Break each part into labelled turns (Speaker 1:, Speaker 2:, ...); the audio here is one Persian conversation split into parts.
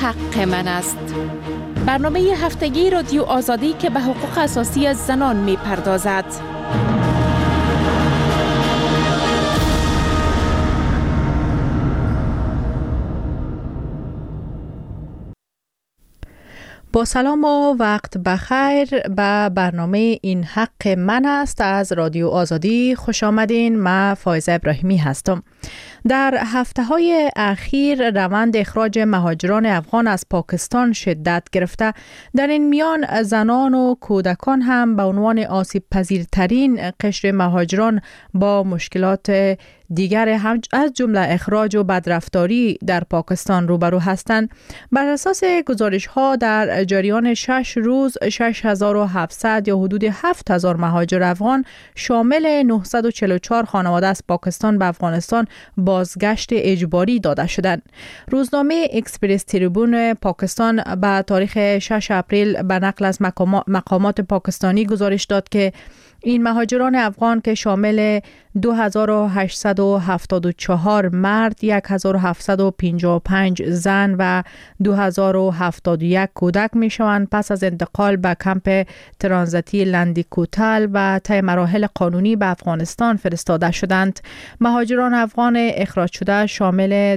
Speaker 1: حق من است. برنامه هفتگی رادیو آزادی که به حقوق اساسی زنان می پردازد. با سلام و وقت بخیر به برنامه این حق من است از رادیو آزادی خوش آمدین. من فایزه ابراهیمی هستم. در هفته‌های اخیر روند اخراج مهاجران افغان از پاکستان شدت گرفته. در این میان زنان و کودکان هم به عنوان آسیب پذیرترین قشر مهاجران با مشکلات دیگر از جمله اخراج و بدرفتاری در پاکستان روبرو هستند. بر اساس گزارش‌ها در جریان 6 روز 6700 یا حدود 7000 مهاجر افغان شامل 944 خانواده از پاکستان به افغانستان بازگشت اجباری داده شدند. روزنامه اکسپرس تریبون پاکستان به تاریخ 6 اپریل به نقل از مقامات پاکستانی گزارش داد که این مهاجران افغان که شامل 2874 مرد، 1755 زن و 2071 کودک می شوند پس از انتقال به کمپ ترانزیتی لندیکوتل و طی مراحل قانونی به افغانستان فرستاده شدند. مهاجران افغان اخراج شده شامل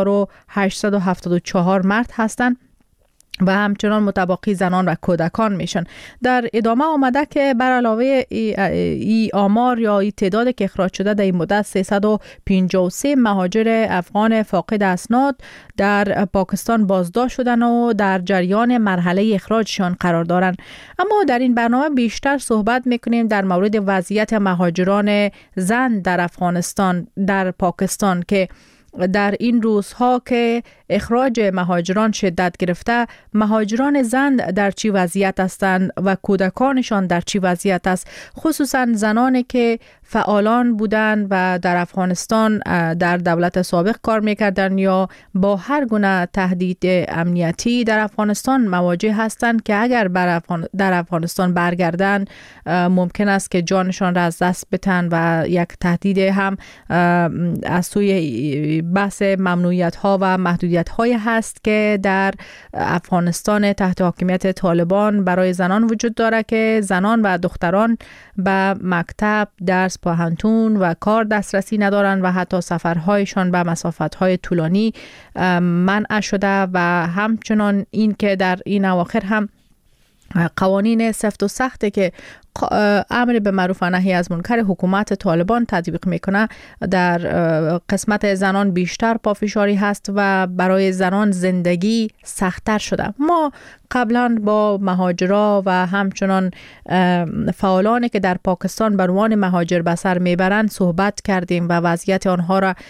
Speaker 1: 2874 مرد هستند و همچنان متباقی زنان و کودکان میشن. در ادامه آمده که بر علاوه ای آمار یا ای تعداد که اخراج شده در این مدت 353 مهاجر افغان فاقد اسناد در پاکستان بازداشت شدن و در جریان مرحله اخراجشان قرار دارند. اما در این برنامه بیشتر صحبت میکنیم در مورد وضعیت مهاجران زن در افغانستان در پاکستان که در این روزها که اخراج مهاجران شدت گرفته، مهاجران زن در چی وضعیت هستند و کودکانشان در چی وضعیت است، خصوصا زنانی که فعالان بودند و در افغانستان در دولت سابق کار میکردند یا با هر گونه تهدید امنیتی در افغانستان مواجه هستند که اگر در افغانستان برگردند ممکن است که جانشان را از دست بدن و یک تهدید هم از سوی بحث ممنوعیت ها و محدودیت های هست که در افغانستان تحت حاکمیت طالبان برای زنان وجود داره که زنان و دختران به مکتب، درس، پوهنتون و کار دسترسی ندارند و حتی سفرهایشان به مسافت‌های طولانی منع شده و همچنان این که در این اواخر هم قوانین سفت و سخته که امر به معروف و نهی از منکر حکومت طالبان تطبیق میکنه در قسمت زنان بیشتر پافشاری هست و برای زنان زندگی سخت‌تر شده. ما قبلا با مهاجرا و همچنان فعالانی که در پاکستان به عنوان مهاجر به سر میبرند صحبت کردیم و وضعیت آنها را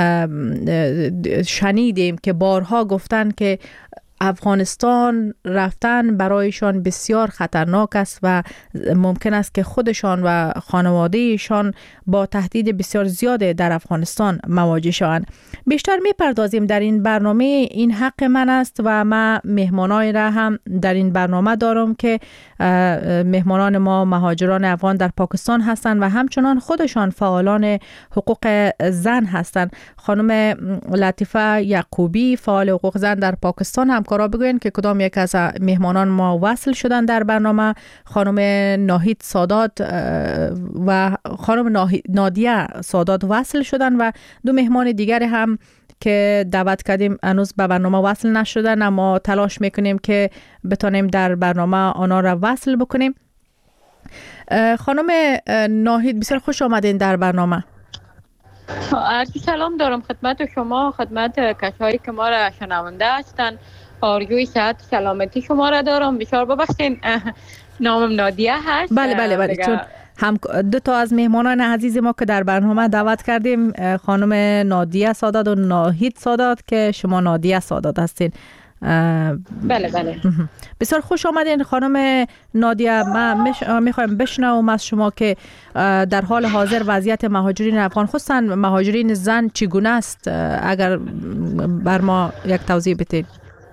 Speaker 1: شنیدیم که بارها گفتند که افغانستان رفتن برایشان بسیار خطرناک است و ممکن است که خودشان و خانوادهشان با تهدید بسیار زیاد در افغانستان مواجه شوند. بیشتر میپردازیم در این برنامه این حق من است و من مهمانای را هم در این برنامه دارم که مهمانان ما مهاجران افغان در پاکستان هستند و همچنان خودشان فعالان حقوق زن هستند. خانم لطیفه یعقوبی فعال حقوق زن در پاکستان هم کارا بگوین که کدام یک از مهمانان ما وصل شدن در برنامه. خانم ناهید سادات و خانم نادیه سادات وصل شدن و دو مهمان دیگر هم که دعوت کردیم هنوز به برنامه وصل نشدن، اما تلاش میکنیم که بتونیم در برنامه آنها را وصل بکنیم. خانم ناهید بسیار خوش آمدین در برنامه.
Speaker 2: عرض سلام دارم خدمت شما، خدمت کسایی که ما را شنونده هستند. آرزوی صحت سلامتی شما را دارم. بسیار ببخشید نامم نادیه هست.
Speaker 1: بله چون هم دو تا از مهمانان عزیز ما که در برنامه دعوت کردیم، خانم نادیه سادات و ناهید سادات که شما نادیه سادات هستین.
Speaker 2: بله.
Speaker 1: بسیار خوش آمدین خانم نادیه. من میخوایم بشنوم از شما که در حال حاضر وضعیت مهاجرین افغان خصوصا مهاجرین زن چگونه است، اگر بر ما یک توضیح بدید.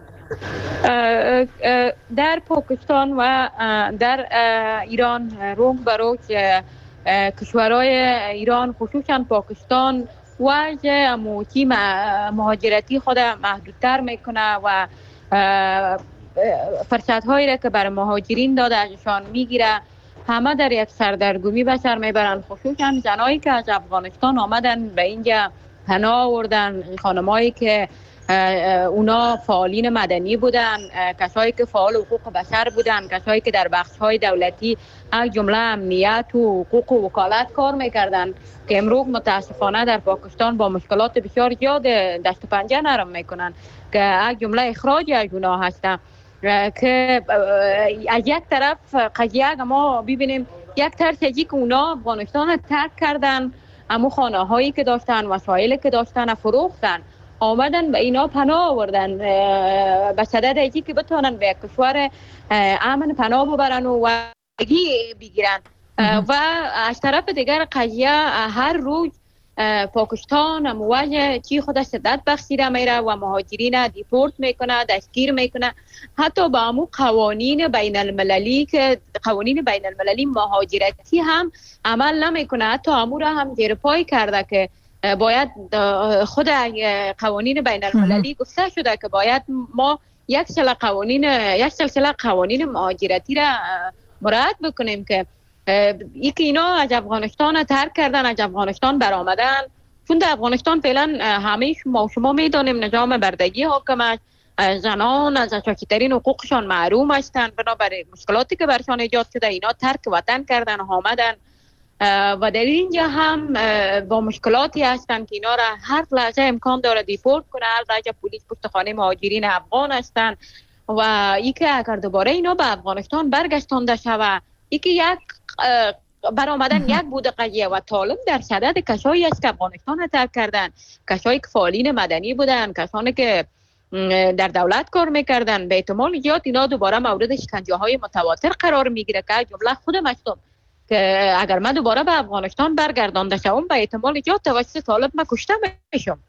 Speaker 2: در پاکستان و در ایران روز به روز کشورهای ایران خصوصا پاکستان وضع اموتی مهاجرتی خود محدودتر میکنه و فرصت‌هایی را که برای مهاجرین داده ازشان میگیره، همه در یک سردرگمی به سر میبرن. خصوصا زنایی که از افغانستان آمدن به اینجا پناه آوردن، خانمایی که اونا فعالین مدنی بودن، کسایی که فعال حقوق بشر بودن، کسایی که در بخش‌های دولتی از جمله امنیت و حقوق و وکالت کار میکردن که امروز متاسفانه در پاکستان با مشکلات بسیار زیاد دست و پنجه نرم میکنن که از جمله اخراج از اونا هستن. که از یک طرف قضیه ما ببینیم یک طرزی که اونا افغانستان ترک کردن، اما خانه هایی که داشتن، وسایلی که داشتن فروختن، آمدن به اینا پناه آوردن به صدد اینکه که بتونن به یک کشور امن پناه ببرن و بگیرن. و از طرف دیگر قضیه هر روز پاکستان امواج چی خودش شدت بخشیده میره و مهاجرین دیپورت میکنه، دستگیر میکنه. حتی با امو قوانین بین المللی که قوانین بین المللی مهاجرتی هم عمل نمیکنه، حتی امو را هم زیر پای کرده که باید خود قوانین بین المللی گفته شده که باید ما یک سلسله قوانین مهاجرتی را مراعات بکنیم که اینا از افغانستان ترک کردن، از افغانستان برآمدن. چون در افغانستان فعلا همه شما میدونیم نظام بردگی حاکم است، زنان از اساسی‌ترین حقوقشان محروم هستند، بنابراین مشکلاتی که برشان ایجاد شده اینا ترک وطن کردن آمدن و در اینجا هم با مشکلاتی هستند که اینا را هر لحظه امکان داره دیپورت کنه. هر لحظه پلیس پشت خانه مهاجرین افغان هستند و ای که اگر دوباره اینا به افغانستان برگشتانده شود، ای که یک برآمدن یک بوده قضیه و طالب در صدد کسایی است که افغانستان را ترک کردن، کسایی که فعالین مدنی بودن، کسانی که در دولت کار میکردن. به احتمال زیاد اینا دوباره مورد شکنجه های متواتر قرار میگیره که جمله خود مشتم که اگر من دوباره به افغانستان برگردانده شوم به احتمال زیاد توسط طالب من کشته میشم.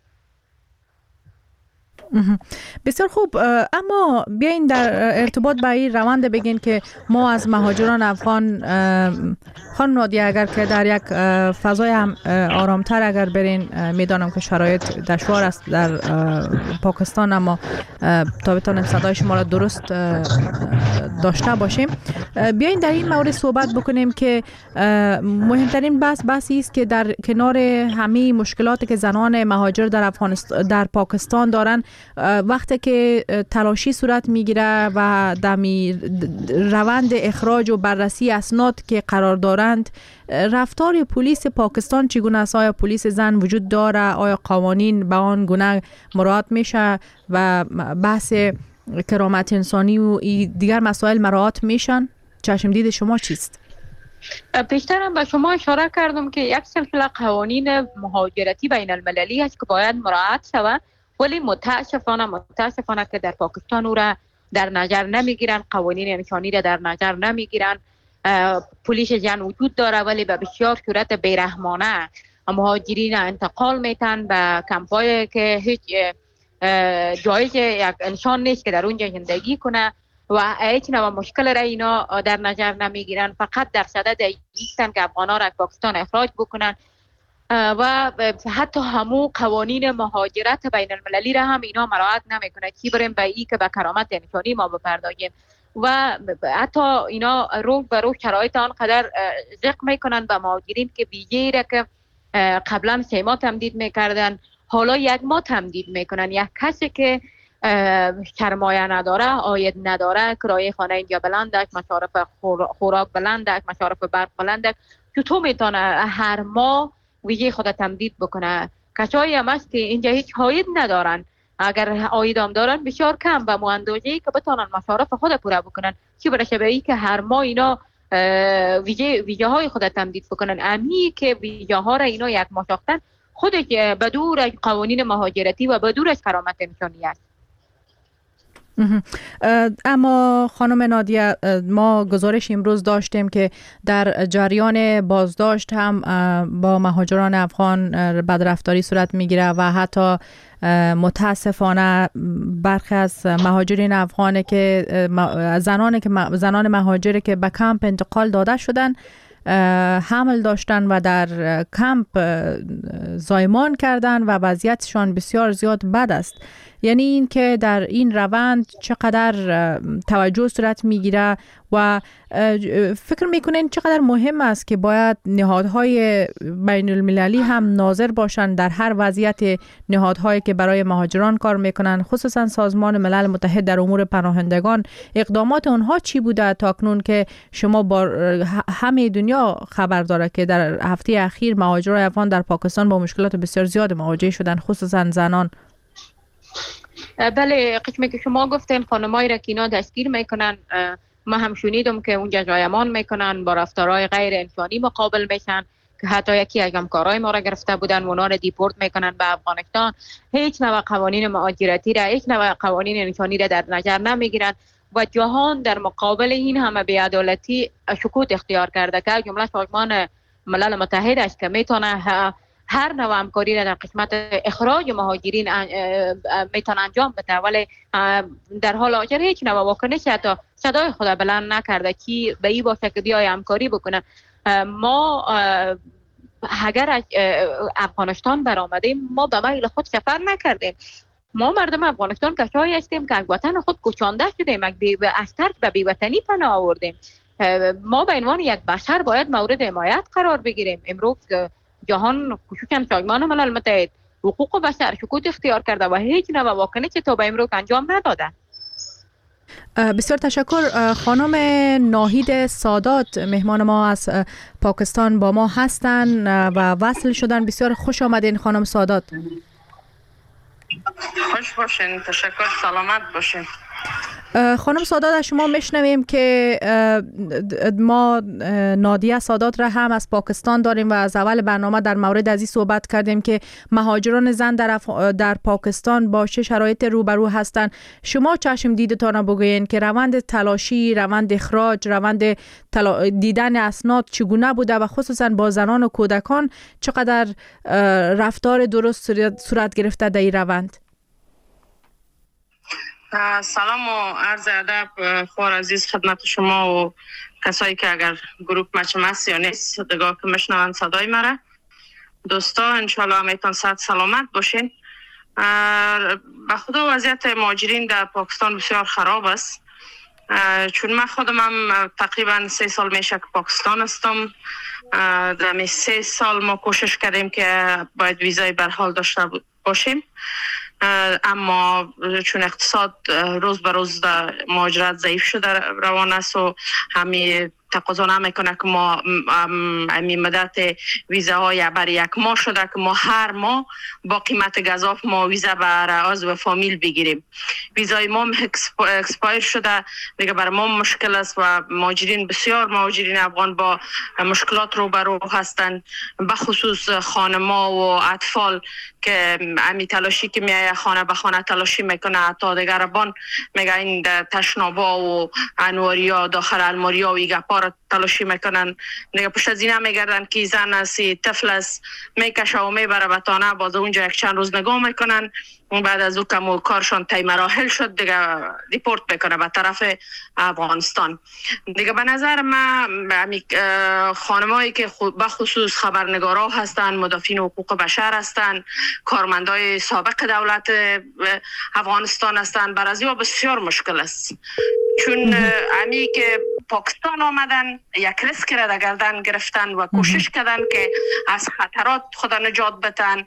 Speaker 1: بسیار خوب، اما بیاین در ارتباط با این روند بگین که ما از مهاجران افغان، خانم نادیه، اگر که در یک فضای هم آرامتر اگر برین، میدانم که شرایط دشوار است در پاکستان، اما تا بتانیم صدای شما را درست داشته باشیم، بیاین در این مورد صحبت بکنیم که مهمترین بحثی است که در کنار همه مشکلاتی که زنان مهاجر در پاکستان دارن، وقتی که تلاشی صورت میگیره و دمی روند اخراج و بررسی اسناد که قرار دارند، رفتار پلیس پاکستان چگونه است؟ آیا پلیس زن وجود داره؟ آیا قوانین به آن گونه مراعات میشه و بحث کرامت انسانی و دیگر مسائل مراعات میشن؟ چشم دید شما چیست؟
Speaker 2: پیشترم به شما اشاره کردم که یک سلسله قوانین مهاجرتی بین المللی است که باید مراعات شود، ولی متاسفانه که در پاکستان او را در نظر نمیگیرن، قوانین انسانی را در نظر نمیگیرن. پلیس زن وجود داره ولی به بسیار صورت بیرحمانه مهاجرین انتقال میتن به کمپایی که هیچ جایز یک انسان نیست که در اونجا زندگی کنه و هیچ نوع مشکل را اینا در نظر نمیگیرن. فقط در صدد ایستن که افغانا را پاکستان اخراج بکنن و حتی همو قوانین مهاجرت بین المللی را هم اینا مراعات نمیکنه. چی بریم به ای که به کرامت انسانی ما بپردازیم و حتی اینا روز به روز شرایط آنقدر ضیق میکنن به مهاجرین که ویژه‌ای را که قبلا 3 ماه تمدید میکردن حالا 1 ماه تمدید میکنن. یک کسی که سرمایه نداره، عاید نداره، کرایه خانه اینجا بلند است، مصارف خوراک بلند است، مصارف برق بلند است، چطور میتونه هر ماه ویژه خود تمدید بکنه؟ کسایی هم هست که اینجا هیچ عاید ندارن، اگر عاید هم دارن بسیار کم به اندازه‌ای که بتونن مصارف خود پوره بکنن. چی برسه به این که هر ماه اینا ویژه های خود تمدید بکنن. امی که ویژه ها را اینا 1 ماه ساختن خودش بدور از قوانین مهاجرتی و بدور از کرامت انسانی است.
Speaker 1: اما خانم نادیه، ما گزارش امروز داشتیم که در جریان بازداشت هم با مهاجران افغان بدرفتاری صورت میگیره و حتی متاسفانه برخی از مهاجرین افغان که زنان مهاجری که به کمپ انتقال داده شدن حمل داشتن و در کمپ زایمان کردن و وضعیتشان بسیار زیاد بد است. یعنی این که در این روند چقدر توجه صورت میگیره و فکر میکنین چقدر مهم است که باید نهادهای بین المللی هم ناظر باشند در هر وضعیت، نهادهایی که برای مهاجران کار میکنن، خصوصا سازمان ملل متحد در امور پناهندگان، اقدامات اونها چی بوده تا اکنون که شما با همه دنیا خبر داره که در هفته اخیر مهاجران افغان در پاکستان با مشکلات بسیار زیاد مواجه شدن، خصوصا زنان؟
Speaker 2: بله، قسمی که شما گفتین خانمایی را که اینا دستگیر میکنن، ما هم شنیدم که اونجا جایمان میکنن، با رفتارهای غیر انسانی مقابل میشن که حتی یکی از همکارای ما را گرفته بودن، اونا را دیپورت میکنن به افغانستان. هیچ نوع قوانین مهاجرتی را، هیچ نوع قوانین انسانی را در نظر نمیگیرن و جهان در مقابل این همه بی‌عدالتی سکوت اختیار کرده که جمله سازمان ملل متحد است که میتونه هر نوع همکاری را در قسمت اخراج مهاجرین میتونه انجام بده، ولی در حال حاضر هیچ نوع واکنشی حتی صدای خود بلند نکرده کی به این باشه که بیای همکاری بکنه. ما اگر از افغانستان برآمدیم، ما به میل خود سفر نکردیم. ما مردم افغانستان کسایی هستیم که از وطن خود کشانده شدیم، از ترک به بی‌وطنی پناه آوردیم. ما به عنوان یک بشر باید مورد حمایت قرار بگیریم. امروز جهان خصوصا سازمان ملل متحد حقوق بشر سکوت اختیار کرده و هیچ نوع واکنشی تا به امروز انجام نداده.
Speaker 1: بسیار تشکر. خانم ناهید سادات مهمان ما از پاکستان با ما هستند و وصل شدن. بسیار خوش آمدین خانم سادات.
Speaker 3: خوش باشین، تشکر، سلامت باشین.
Speaker 1: خانم سادات، از شما میشنویم که ما نادیه سادات را هم از پاکستان داریم و از اول برنامه در مورد از این صحبت کردیم که مهاجران زن در پاکستان با چه شرایط روبرو هستند. شما چشم دیدتان بگوین که روند تلاشی، روند اخراج، روند دیدن اسناد چگونه بوده و خصوصا با زنان و کودکان چقدر رفتار درست صورت گرفته در این روند؟
Speaker 3: سلام و عرض ادب خوار عزیز خدمت شما و کسایی که اگر گروپ مچم هست یا نیست دگاه که مشنوند صدای مرا. دوستا انشالله همیتان صحت سلامت باشین. به خدا وضعیت مهاجرین در پاکستان بسیار خراب است، چون من خودم هم تقریبا 3 سال میشه که پاکستان هستم. در 3 سال ما کوشش کردیم که باید ویزای برحال داشته باشیم، اما چون اقتصاد روز به روز در مهاجرت ضعیف شده روان است و همین تقاضا نمیکنه که ما همین مدت ویزاهای برای 1 ماه شده که ما هر ماه با قیمت گزاف ما ویزا برای عضو فامیل بگیریم. ویزای ما اکسپایر شده دیگه، برای ما مشکل است و بسیار مهاجرین افغان با مشکلات روبرو هستند، بخصوص خانما و اطفال که امی تلاشی که میایه خانه به خانه تلاشی میکنه تا دیگر بان میگه این تشنابا و انواریا داخل الماریا و ایگپا را تلاشی میکنن دیگه. پشت از اینه میگردن که زن است، طفل است، میکشه و میبره به تانه، باز اونجا یک چند روز نگاه میکنن، بعد از او که کارشان طی مراحل شد دیگه دیپورت میکنه به طرف افغانستان دیگه. به نظر من خانمایی که بخصوص خبرنگارا هستن، مدافعین حقوق بشر هستن، کارمندای سابق دولت افغانستان هستن، برای او بسیار مشکل است، چون امی که پاکستان آمدن یک ریسک را در گردن گرفتن و کوشش کردن که از خطرات خود نجات بدن.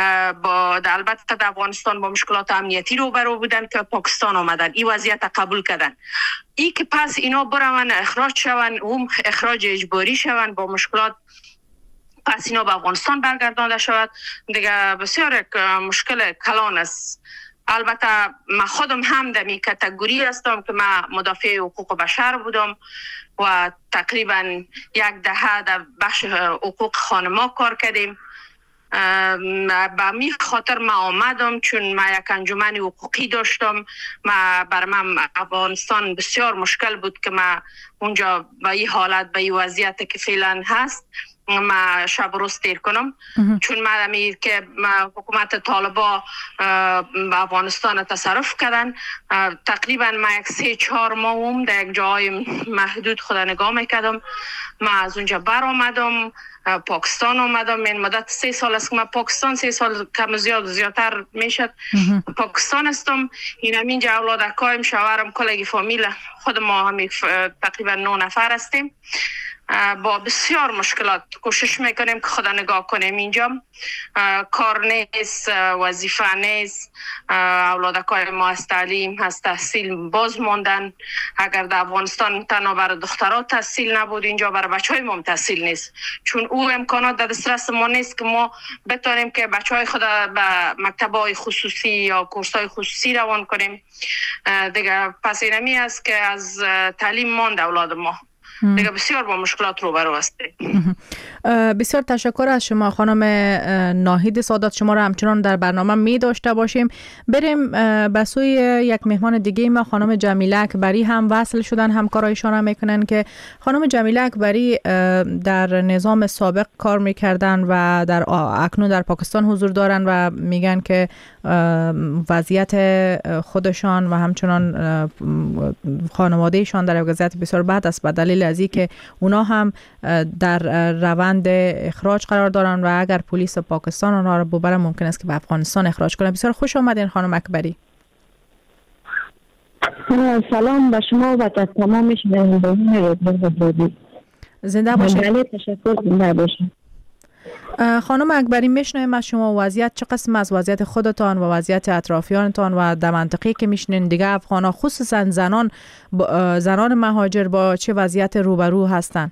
Speaker 3: البته در افغانستان با مشکلات امنیتی روبرو بودن که پاکستان آمدن، این وضعیت قبول کردن. ای که پس اینا برون اخراج شون، اون اخراج اجباری شون با مشکلات، پس اینا به افغانستان برگردانده شود دیگه، بسیار یک مشکل کلان است. البته من خودم هم در می کاتگوری هستم که من مدافع حقوق بشر بودم و تقریبا 10 دهه در بخش حقوق خانما کار کردیم. به می خاطر من آمدم چون من یک انجمن حقوقی داشتم. برای من افغانستان بسیار مشکل بود که من اونجا به این حالت، به این وضعیت که فعلا هست ما شب روز تیر کنم چون مدامی که حکومت طالبا به افغانستان تصرف کردن تقریبا ما یک 3-4 ماه در یک جای محدود خود نگاه میکردم. ما از اونجا بر آمدم پاکستان آمدم. این مدت 3 سال است که من پاکستان 3 سال کم زیادتر میشد پاکستان هستم. این همینجا اولادکایم شوهرم کلگی فامیل خود ما همی تقریبا 9 نفر هستیم. با بسیار مشکلات کوشش میکنیم که خدا نگاه کنیم. اینجا کار نیست، وظیفه نیست، اولادکای ما از تعلیم از تحصیل باز موندن. اگر در افغانستان تنها برای دخترات تحصیل نبود، اینجا برای بچهای ما تحصیل نیست، چون او امکانات در دسترس ما نیست که ما بتونیم که بچهای خود به مکتب‌های خصوصی یا کورس‌های خصوصی روان کنیم دیگه. پس اینمی است که از تعلیم ماند اولاد ما دیگه بسیار با مشکلات روبرو هستیم.
Speaker 1: بسیار تشکر از شما خانم ناهید سادات. شما را همچنان در برنامه می داشته باشیم. بریم به سوی یک مهمان دیگه ما، خانم جمیله اکبری هم وصل شدن. همکارایشان هم میکنن که خانم جمیله اکبری در نظام سابق کار میکردن و اکنون در پاکستان حضور دارن و میگن که وضعیت خودشان و همچنان خانوادهشان در وضعیت بسیار بد است به دلیل از اینکه اونا هم در روند اخراج قرار دارن و اگر پلیس پاکستان آنها را ببره ممکن است که به افغانستان اخراج کنه. بسیار خوش آمدین خانم اکبری.
Speaker 4: سلام به شما و تمام شنوندگان.
Speaker 1: زنده باشید.
Speaker 4: تشکر. زنده باشید.
Speaker 1: خانم اکبری، میشنویم از شما وضعیت چه قسم از وضعیت خودتان و وضعیت اطرافیانتان و در منطقه‌ای که میشنین دیگه افغان‌ها خصوصا زنان مهاجر با چه وضعیت روبرو هستند؟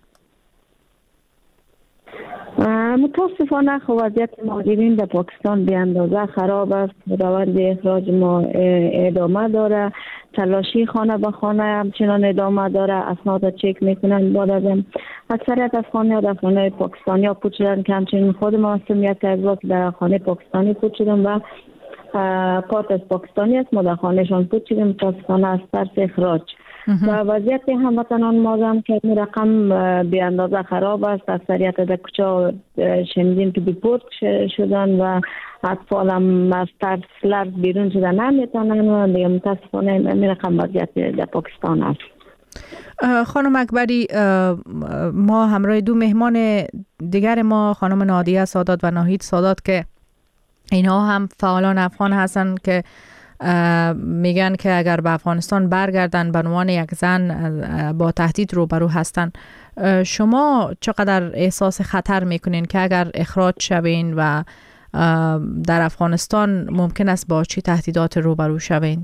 Speaker 4: متاسفانه وضعیت مهاجرین در پاکستان به اندازه خراب است. روند اخراج ما ادامه داره، تلاشی خانه به خانه همچنان ادامه داره. اسناد چک میکنن. بعد از اکثریت از خانه در خانه پاکستانی ها پوچ شدن که همچنین خود ما هستم یک از که در خانه پاکستانی پوچ شدن و پارت از پاکستانی است. ما در خانهشان پوچ شدیم متاسفانه از ترس اخراج. و وضعیت هموطنان ما هم که این رقم به اندازه خراب است. اکثریت در کوچه شنیدیم که دیپورت شدن و اطفال هم از ترس لرز بیرون شدن نمیتونن و دیگه متاسفانه این رقم وضعیت در پاکستان است.
Speaker 1: خانم اکبری، ما همراه 2 مهمان دیگر ما خانم نادیه سادات و ناهید سادات که اینها هم فعالان افغان هستن که میگن که اگر به افغانستان برگردن به عنوان یک زن با تهدید روبرو هستن. شما چقدر احساس خطر میکنین که اگر اخراج شوین و در افغانستان ممکن است با چه تهدیدات روبرو شوین؟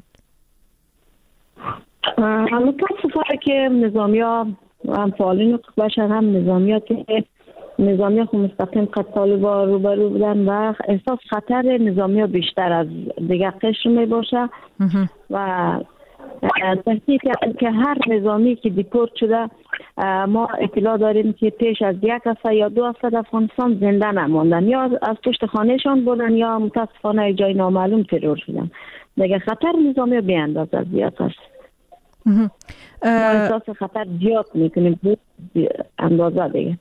Speaker 4: متاسفانه که نظامی‌ها هم فعالین حقوق بشر هم نظامی‌ها خود مستقیم قد طالبا روبرو بودن و احساس خطر نظامی‌ها بیشتر از دیگر قشر می باشه و تحقیق که هر نظامی که دیپورت شده ما اطلاع داریم که پیش از 1 هفته یا 2 هفته در افغانستان زنده نماندن، یا از پشت خانهشان بودن یا متاسفانه جای نامعلوم ترور شدن. دیگه خطر نظامی به اندازه زیاد است. ما احساس خطر زیاد میکنیم اندازه دیگه.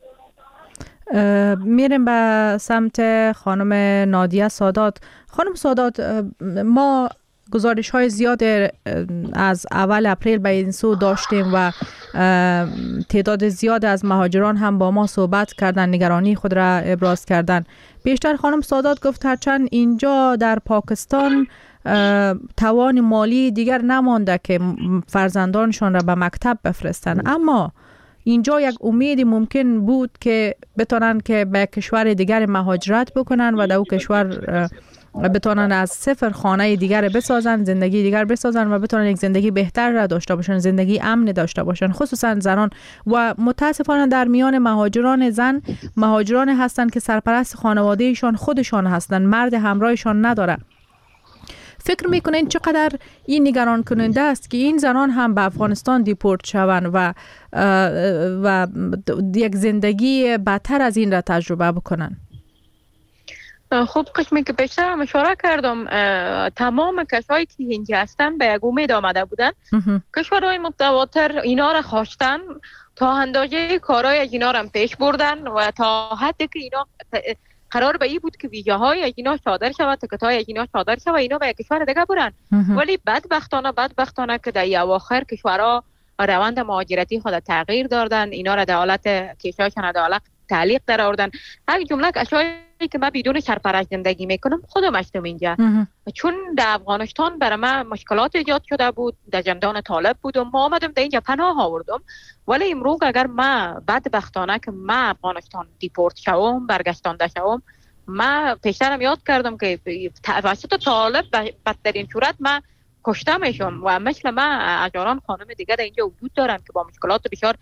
Speaker 1: میریم به سمت خانم نادیه سادات. خانم سادات، ما گزارش های زیاد از اول اپریل به این سو داشتیم و تعداد زیاد از مهاجران هم با ما صحبت کردن، نگرانی خود را ابراز کردن. بیشتر خانم سادات گفت هرچند اینجا در پاکستان توان مالی دیگر نمانده که فرزندانشان را به مکتب بفرستن، اما اینجا یک امیدی ممکن بود که بتونن که به کشور دیگر مهاجرت بکنن و در او کشور بتونن از صفر خانه دیگر بسازن، زندگی دیگر بسازن و بتونن یک زندگی بهتر را داشته باشن، زندگی امن داشته باشن، خصوصا زنان. و متاسفانه در میان مهاجران زن مهاجران هستن که سرپرست خانوادهشان خودشان هستن، مرد همراهشان نداره. فکر میکنین چقدر این نگران کننده است که این زنان هم به افغانستان دیپورت شوند و یک زندگی بدتر از این را تجربه بکنن؟
Speaker 2: خب قسمی که پیشتر هم اشاره کردم، تمام کسایی که اینجا هستن به یک امید آمده بودن. کشورهای متواتر اینا را خواستن تا اندازه کارهای از اینا رو پیش بردن و تا حدی که اینا قرار به این بود که ویژه های از اینا صادر شود، تکت های از اینا صادر شود، اینا به کشور دیگه برن. ولی بدبختانه که در اواخر کشورها روند مهاجرتی خود تغییر دادن، اینا را در حالت کشورشان در حالت تعلیق در آوردن. یک جمله اشیایی که من بدون سرپرست زندگی میکنم خودم هستم اینجا، چون در افغانستان برای من مشکلات ایجاد شده بود، در زندان طالب بودم، ما آمدم در اینجا پناه آوردم. ولی امروز اگر من بدبختانه که من افغانستان دیپورت شوم، برگشتانده شوم، من پیشترم یاد کردم که توسط طالب بدترین صورت من کشته میشم و مثل من هزاران خانم دیگه در اینجا وجود دارن که با مشکلات بسیار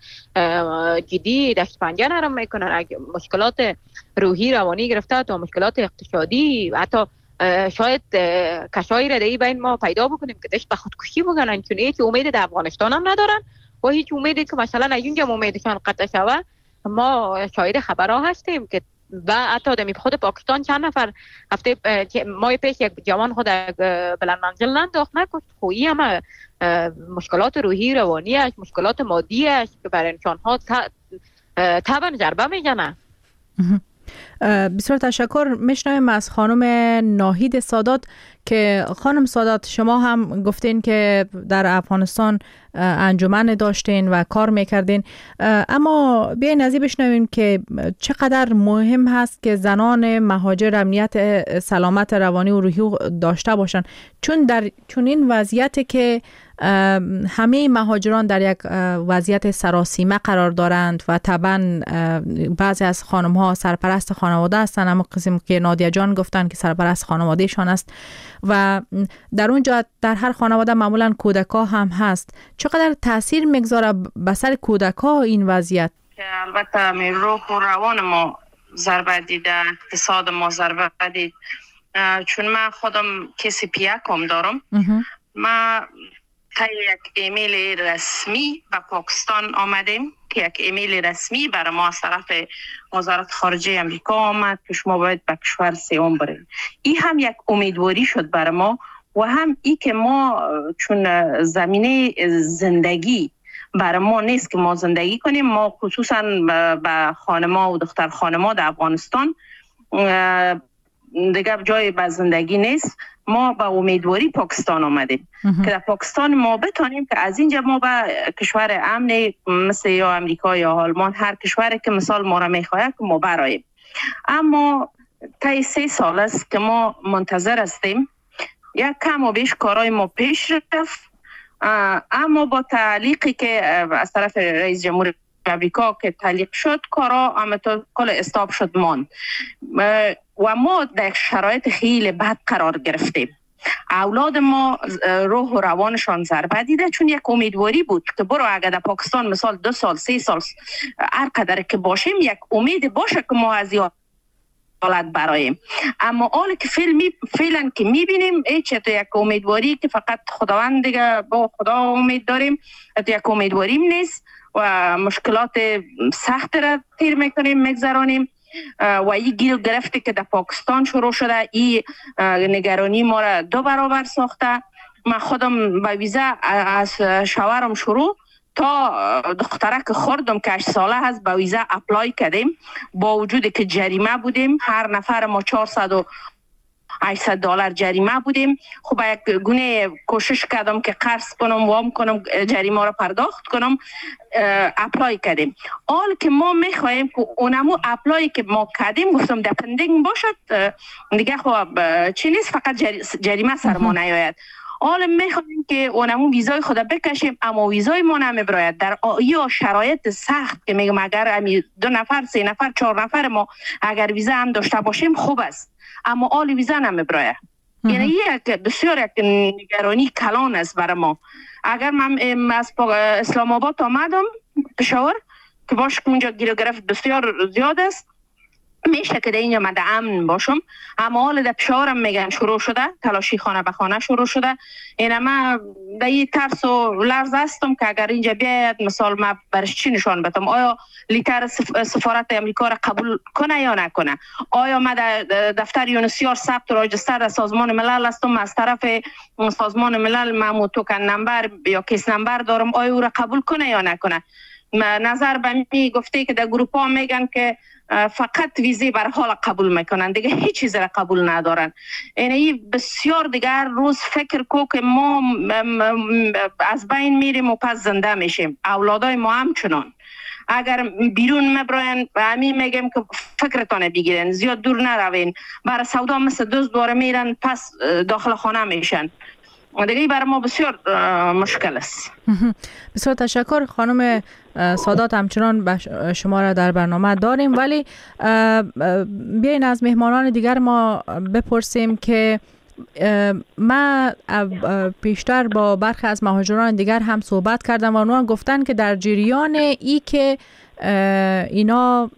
Speaker 2: جدی دست پنجه نرم میکنن، مشکلات روحی روانی گرفته تا مشکلات اقتصادی، حتی شاید کسایی را در بین ما پیدا بکنیم که دست به خودکشی بکنن، چون هیچ امید در افغانستان هم ندارن و هیچ امیدی که مثلا اینجا امیدشان قطع شود. ما شاید خبرها هستیم که و حتی در خود پاکستان چند نفر هفته ماه پیش یک جوان خود بلند منزل انداخت نکشت. خویی هم مشکلات روحی روانی است، مشکلات مادی است که برای انسان‌ها طبعا ضربه میزنه.
Speaker 1: بسیار تشکر. میشنویم از خانم ناهید سادات که خانم سادات شما هم گفتین که در افغانستان انجمن داشتین و کار میکردین، اما بیاین از این بشنویم که چقدر مهم هست که زنان مهاجر امنیت سلامت روانی و روحی داشته باشن، چون در چنین وضعیتی که همه مهاجران در یک وضعیت سراسیمه قرار دارند و طبعا بعضی از خانم ها سرپرست خانواده هستند، اما قسم که نادیه جان گفتن که سرپرست خانواده شان است و در اونجا در هر خانواده معمولا کودکا هم هست. چقدر تاثیر میگذاره به سر کودکا این وضعیت؟
Speaker 3: البته می روح و روان ما ضربه دیده، اقتصاد ما ضربه دید، چون من خودم کسی پیکم دارم. ما تا یک ایمیل رسمی به پاکستان آمدیم که یک ایمیل رسمی برای ما از طرف وزارت خارجه امریکا آمد که شما باید به کشور سوم برید. این هم یک امیدواری شد برای ما و هم ای که ما چون زمینه زندگی برای ما نیست که ما زندگی کنیم، ما خصوصا به خانما و دختر خانما در افغانستان دیگه جای به زندگی نیست. ما با امیدواری پاکستان آمدیم که در پاکستان ما بتانیم که از اینجا ما به کشور امن مثل یا امریکا یا آلمان، هر کشوری که مثال ما را میخواهد که ما براییم. اما تا 3 سال است که ما منتظر هستیم. یک کم و بیش کارهای ما پیش رفت، اما با تعلیقی که از طرف رئیس جمهور امریکا که تعلیق شد، کارا همینطور کل استاپ شد مان و ما در شرایط خیلی بد قرار گرفتیم. اولاد ما روح و روانشان ضربه دیده، چون یک امیدواری بود که برو اگر در پاکستان مثال 2 سال 3 سال هر قدر که باشیم یک امید باشه که ما از این حالت برایم. اما حالا که فعلا که میبینیم هیچ یک امیدواری که فقط خداوند دیگه با خدا امید داریم، یک امیدواری نیست و مشکلات سخت را تیر میکنیم میگذرانیم و این گیل گرفته که در پاکستان شروع شده، این نگرانی ما را 2 برابر ساخته. من خودم با ویزا از شوهرم شروع تا دختره که خوردم که 8 ساله هست با ویزا اپلای کردیم، با وجودی که جریمه بودیم، هر نفر ما 400 و 800 دلار جریمه بودیم. خب یک گونه کوشش کردم که قرض کنم وام کنم جریمه را پرداخت کنم، اپلای کردیم. حال که ما میخواهیم که اونمو اپلای که ما کردیم گفتم دپندینگ باشد دیگه، خب چی نیست، فقط جریمه سر ما نیاید. حالا میخوایم که اونمو ویزای خود بکشیم، اما ویزای ما نمیبراید. در یا شرایط سخت که میگم اگر 2 نفر 3 نفر 4 نفر ما اگر ویزا هم داشته باشیم خوب است، اما حال ویزا نمیبراید. یعنی یک بسیار یک نگرانی کلان است برای ما. اگر من از اسلام آباد آمدم پشاور که باش که اونجا گیر و گرفت بسیار زیاد است، میشه که در اینجا من در امن باشم، اما حال در پشاورم میگن شروع شده تلاشی خانه به خانه شروع شده. این من در این ترس و لرز هستم که اگر اینجا بیاید مثال من برش چی نشان بدم، آیا لیتر سفارت امریکا را قبول کنه یا نکنه، آیا من در دفتر یونسیار ثبت راجستر در سازمان ملل هستم، از طرف سازمان ملل من توکن نمبر یا کیس نمبر دارم، آیا او را قبول کنه یا نکنه. نظر به می گفته که در گروپ ها میگن که فقط ویزه بر حال قبول میکنن، دیگه هیچ چیز را قبول ندارن. یعنی بسیار دیگر روز فکر کو که ما از بین میریم و پس زنده میشیم. اولادای ما هم چنان اگر بیرون مبراین و همین میگیم که فکرتان بگیرین، زیاد دور نروین، برای سودا مثل دوست دواره میرن پس داخل خانه میشن. دیگه برای ما بسیار مشکل است.
Speaker 1: بسیار تشکر خانم سادات، همچنان شما را در برنامه داریم، ولی بیاین از مهمانان دیگر ما بپرسیم که ما پیشتر با برخی از مهاجران دیگر هم صحبت کردم و اونا گفتن که در جریان ای که اینا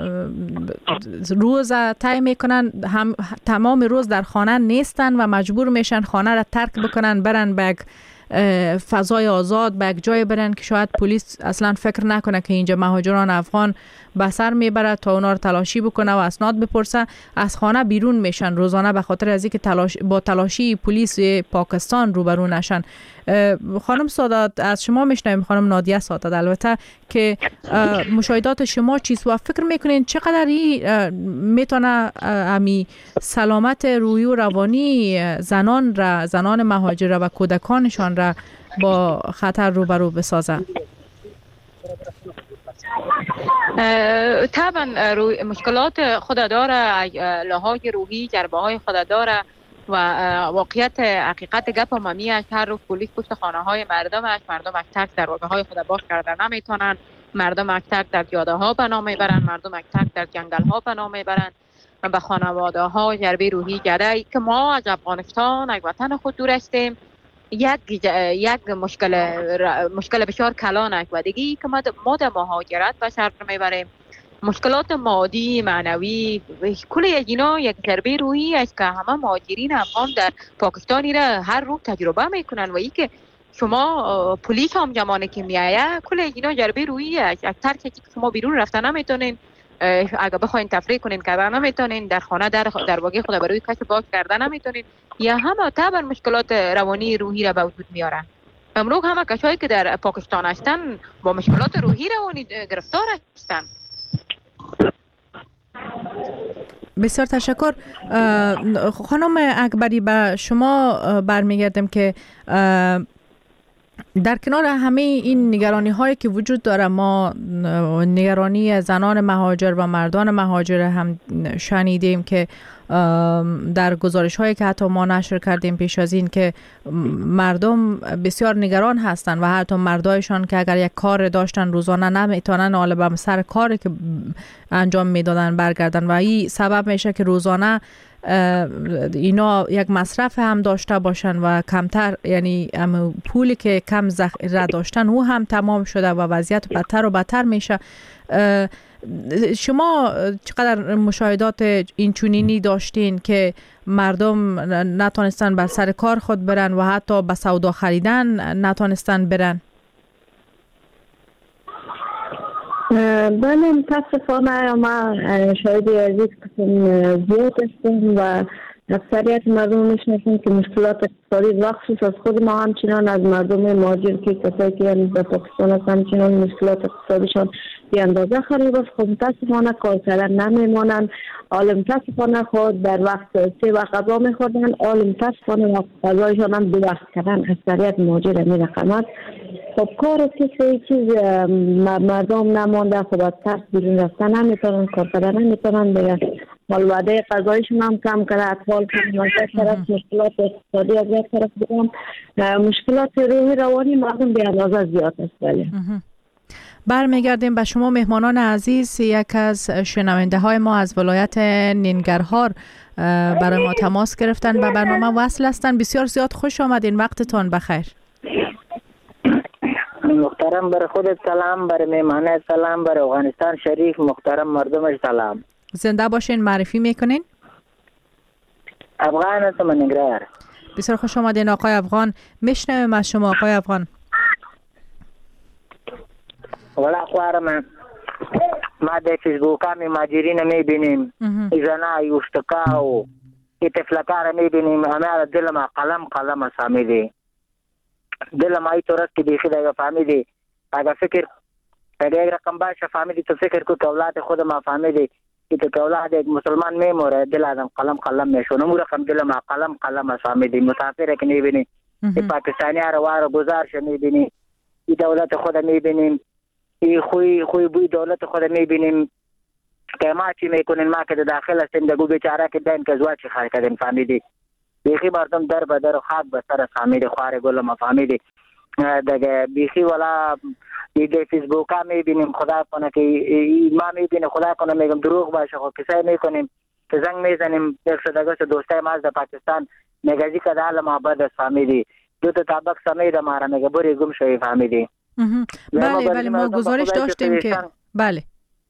Speaker 1: روز طی میکنن هم تمام روز در خانه نیستن و مجبور میشن خانه را ترک بکنن، برن به فضای آزاد، به جای برن که شاید پلیس اصلا فکر نکنه که اینجا مهاجران افغان به سر میبره تا اونا رو تلاشی بکنه و اسناد بپرسه. از خانه بیرون میشن روزانه به خاطر از اینکه با تلاشی پلیس پاکستان روبرو نشن. خانم سادات، از شما میشنویم، خانم نادیه سادات البته، که مشاهدات شما چیست و فکر میکنین چقدر میتونه امی سلامت روحی و روانی زنان مهاجر و کودکانشان را با خطر روبرو بسازه؟
Speaker 2: طبعا مشکلات خود داره، لحاظ روحی جربه های خود داره و واقعیت حقیقت گپ ممیش هر روز پلیس پشت خانه های مردم اکتر دروازه های خود باز کرده نمیتونن، مردم اکتر در جاده ها بنا میبرن، مردم اکتر در جنگل ها بنا میبرن و به خانواده ها ضربه روحی جده که ما از افغانستان از وطن خود دور هستیم. یک مشکل بسیار کلان و دیگه که ما در مهاجرت به سر میبریم مشکلات مادی، معنوی، کل اینا یک ضربه روحی است که همه مهاجرین افغان در پاکستانی را هر روز تجربه میکنن و ای که شما پلیس هم زمانی که میایه کل اینا ضربه روحی است. اکثر چیزی که شما بیرون رفتن نمیتونین، اگه بخواین تفریح کنین کردن نمیتونین، در خانه در واقع خود برای کسی باز کردن نمیتونین، یا همه طبعا مشکلات روانی روحی را به وجود میارن. امروز همه کسایی که در پاکستان هستن با مشکلات روحی روانی گرفتار هستن.
Speaker 1: بسیار تشکر. خانم اکبری، به شما برمیگردم که در کنار همه این نگرانی هایی که وجود داره، ما نگرانی زنان مهاجر و مردان مهاجر هم شنیدیم که در گزارش هایی که حتی ما نشر کردیم پیش از این که مردم بسیار نگران هستن و حتی مردایشان که اگر یک کار داشتن روزانه نمیتونن حالا به سر کاری که انجام میدادن برگردن و این سبب میشه که روزانه اینا یک مصرف هم داشته باشن و کمتر، یعنی پولی که کم ذخیره داشتن او هم تمام شده و وضعیت بدتر و بدتر میشه. شما چقدر مشاهدات این چنینی داشتین که مردم نتونستن بر سر کار خود برن و حتی به سودا خریدن نتونستن برن؟
Speaker 4: بله، متاسفانه ما شاهدی از این قسم زیاد هستیم و اکثریت مردم میشناسیم که مشکلات اقتصادی بخصوص از خود ما همچنان از مردم مهاجر که کسایی که در پاکستان هست همچنان مشکلات اقتصادیشان بی اندازه خراب است. خب متاسفانه کار کردن نمیمانند، حالا متاسفانه خود در وقت 3 وقت غذا میخوردن، حالا متاسفانه وقت غذایشان هم 2 وقت کردن. اکثریت مهاجر می رقمت خب کار کسی چیز مردم نمانده، خب از ترس بیرون رفتن نمیتونن، کار کردن نمیتونن دیگه. حال وعده غذایشون هم کم کرده، اطفال کم طرف مشکلات اقتصادی از یک طرف دیگه مشکلات روحی روانی مردم به اندازه زیاد است. بله.
Speaker 1: برمیگردیم به شما مهمانان عزیز. یک از شنونده های ما از ولایت ننگرهار برای ما تماس گرفتن، به برنامه وصل هستن. بسیار زیاد خوش آمدین، وقتتان بخیر.
Speaker 5: محترم، برای خودت سلام، برای مهمانه سلام، برای افغانستان شریف محترم مردمش سلام.
Speaker 1: زنده باشین. معرفی میکنین؟
Speaker 5: افغان هستم، ننگرهار.
Speaker 1: بسیار خوش آمدین آقای افغان. میشنویم از شما آقای افغان.
Speaker 5: ولی خوارم ما در فیسبوک ها مهاجرین میبینیم، ایزنای اوشتکا و اتفلکا را میبینیم، همه دل ما قلم سامیده. دل ما ای طورست که بیخی دیگه فهمیده اگر فکر اگر یک رقم باشه فهمیدی تو فکر کو که اولاد خود ما فهمیدی که اولاد یک مسلمان میموره دل آدم قلم میشونه مو رقم دل ما قلم فهمیدی مسافر که میبینی پاکستانی رو گزارش میبینی این دولت خود میبینیم این خوی بوی دولت خود میبینیم که ما چی میکنیم ما که داخل هستیم دگو بیچاره که دین که زوا چی خواهی کردیم فهمیدی بیخی مردم در به در خاک به سر فهمیدی خوار گل ما فهمیدی دیگه بیخی والا دیگه فیسبوک ها میبینیم خدا کنه که ما میبینیم خدا کنه میگم دروغ باشه خب کسای میکنیم که زنگ میزنیم یک صدقه دوستای ما از پاکستان نگازی که دال محبت است فهمیدی دو تا طبق سمید ما را میگه بری گم شوی فهمیدی
Speaker 1: بله ما گزارش داشتیم که بله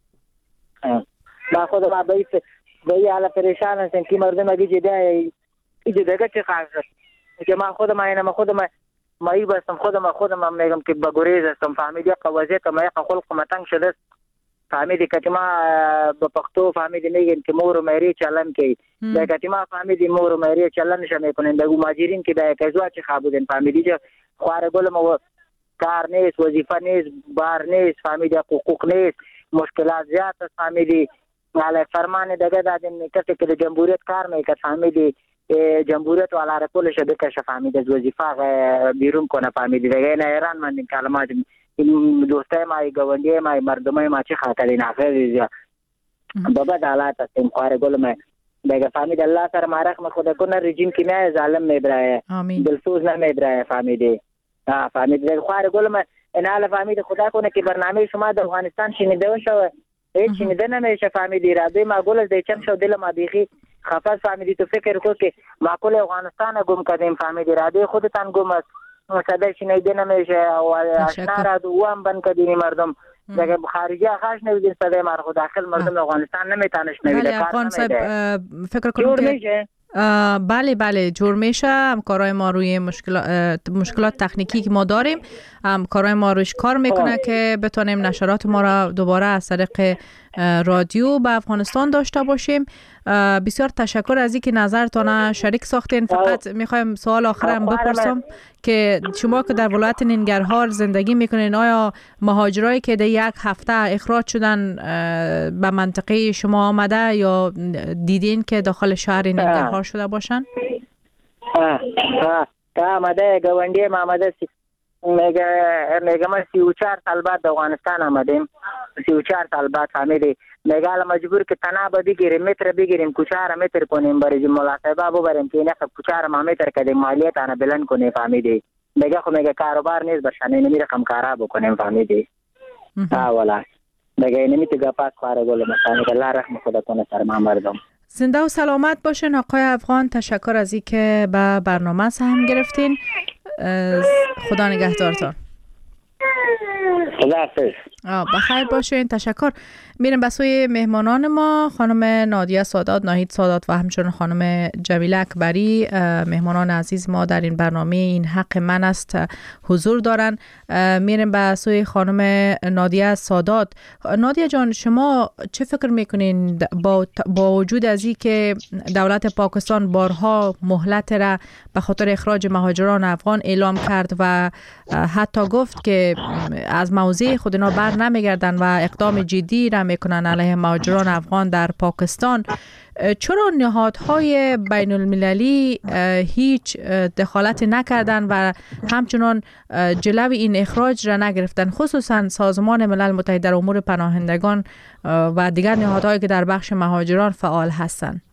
Speaker 5: ما خود ما به این حال پریشان هستیم که مردم اگه جده چه خواهد که ما خود ما ای بستم خودم میگم که با گریز هستم فهمیدی قوازیت ما یک خلق متنگ شده فهمیدی که ما به پښتو فهمیدی میگن که مور و مری چلن کی دا که ما فهمیدی مور و مری چلن نشه کنین دغه ماجرین که د کزوا چې خابودن فهمیدی چې خوار ګل مو کار نیست وظیفه نیست بار نیست فهمیدی حقوق نیست مشکلات زیات فهمیدی علی فرمان دغه دادن کته کې د جمهوریت کار نه که فهمیدی جمهوریت والا رکول شده که فهمیدی وظیفه بیرون کنه فهمیدی دغه نه ایران من کلمات این دوستای ما گوندی ما مردمای ما چی خاطر نه خیر بابا دالات تیم خوار گل ما دیگه فهمید الله سره مارخ خدا کنه رژیم کی نه ظالم میبره دلسوز نه میبره فهمیدی فهمید دیگه خوار گل ما ان حال فهمید خدا کنه که برنامه شما د افغانستان شنیده شو هیچ شنیده نمیشه فهمیدی راځي ما ګول د چم شو دل ما بیخي خفاس فهمیدی تو فکر کو که معقول افغانستان گم کردیم فهمیدی راځي خودتان گم مصدق شنیده نمیشه او آشنا را دوام بند کردیم مردم دیگه خارجی خاص نمیدین صدای ما رو داخل مردم افغانستان نمیتونش نمیده
Speaker 1: افغان صاحب فکر کنم که بله جور میشه. همکارای ما روی مشکلات تکنیکی که ما داریم همکارای ما روش کار میکنه که بتونیم نشرات ما را دوباره از طریق رادیو به افغانستان داشته باشیم. بسیار تشکر از اینکه نظرتان شریک ساختین. فقط میخوایم سوال آخرم بپرسم که شما که در ولایت ننگرهار زندگی میکنین آیا مهاجرایی که در یک هفته اخراج شدن به منطقه شما آمده یا دیدین که داخل شهر ننگرهار شده باشن؟
Speaker 5: آمده گوندی ما آمده میگه ما 34 سال بعد افغانستان آمدیم 34 سال بعد فهمیدی میگه مجبور که تناب بگیریم متر بگیریم کوچه متر کنیم برای مولا صاحب ببریم که نه کوچه ما متر کردیم مالیات انا بلند کنیم فهمیدی میگه خو میگه کاروبار نیست برشانه نمیره کم کارا بکنیم فهمیدی والا میگه نمیتونه پاس خواره گل مثلا الله رحم خدا کنه سر ما مردم.
Speaker 1: زنده و سلامت باشین آقای افغان. تشکر از اینکه به برنامه سهم گرفتین. خدا نگهدارتان.
Speaker 5: خداحافظ.
Speaker 1: بخیر باشین. تشکر. میریم به سوی مهمانان ما خانم نادیه سادات، ناهید سادات و همچنین خانم جمیله اکبری. مهمانان عزیز ما در این برنامه این حق من است حضور دارن. میریم به سوی خانم نادیه سادات. نادیه جان شما چه فکر میکنین با وجود از این که دولت پاکستان بارها مهلت را به خاطر اخراج مهاجران افغان اعلام کرد و حتی گفت که از موضع خود اینا بر نمیگردن و اقدام جدی را میکنن علیه مهاجران افغان در پاکستان، چرا نهادهای بین المللی هیچ دخالت نکردن و همچنان جلوی این اخراج را نگرفتن، خصوصا سازمان ملل متحد در امور پناهندگان و دیگر نهادهایی که در بخش مهاجران فعال هستند؟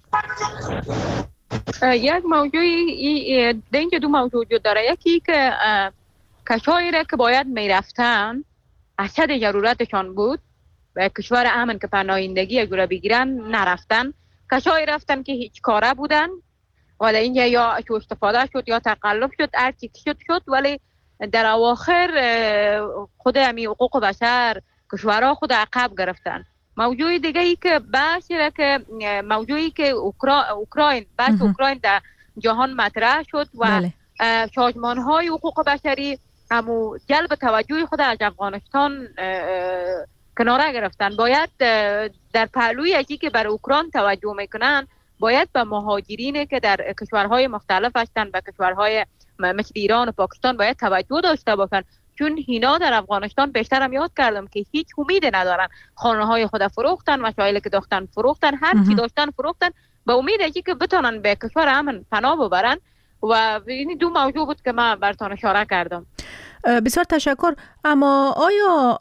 Speaker 2: یک موضوعی اینجا دو موضوع وجود داره. یکی که کشایی را که باید میرفتن اشد ضرورتشان بود و کشور امن که پناهندگی اگر بگیرن نرفتن، کشایی رفتن که هیچ کاره بودن ولی اینجا یا استفاده شد یا تقلب شد هر چی شد ولی در اواخر خود همی حقوق بشر کشورها خود عقب گرفتن. موضوع دیگه ای که باشه که موضوعی که اوکراین در جهان مطرح شد و سازمان های حقوق بشری همو جلب توجه خود از افغانستان کناره گرفتن. باید در پهلوی ازی که بر اوکراین توجه میکنن باید به مهاجرین که در کشورهای مختلف هستند و کشورهای مثل ایران و پاکستان باید توجه داشته باشن، چون اینا در افغانستان بیشتر هم یاد کردم که هیچ امید ندارن، خانه های خود فروختن، وسایلی که داشتن فروختن، هر چی داشتن فروختن به امید که بتونن به کشور امن پناه ببرن و این دو موضوع بود که من براتون اشاره کردم.
Speaker 1: بسیار تشکر. اما آیا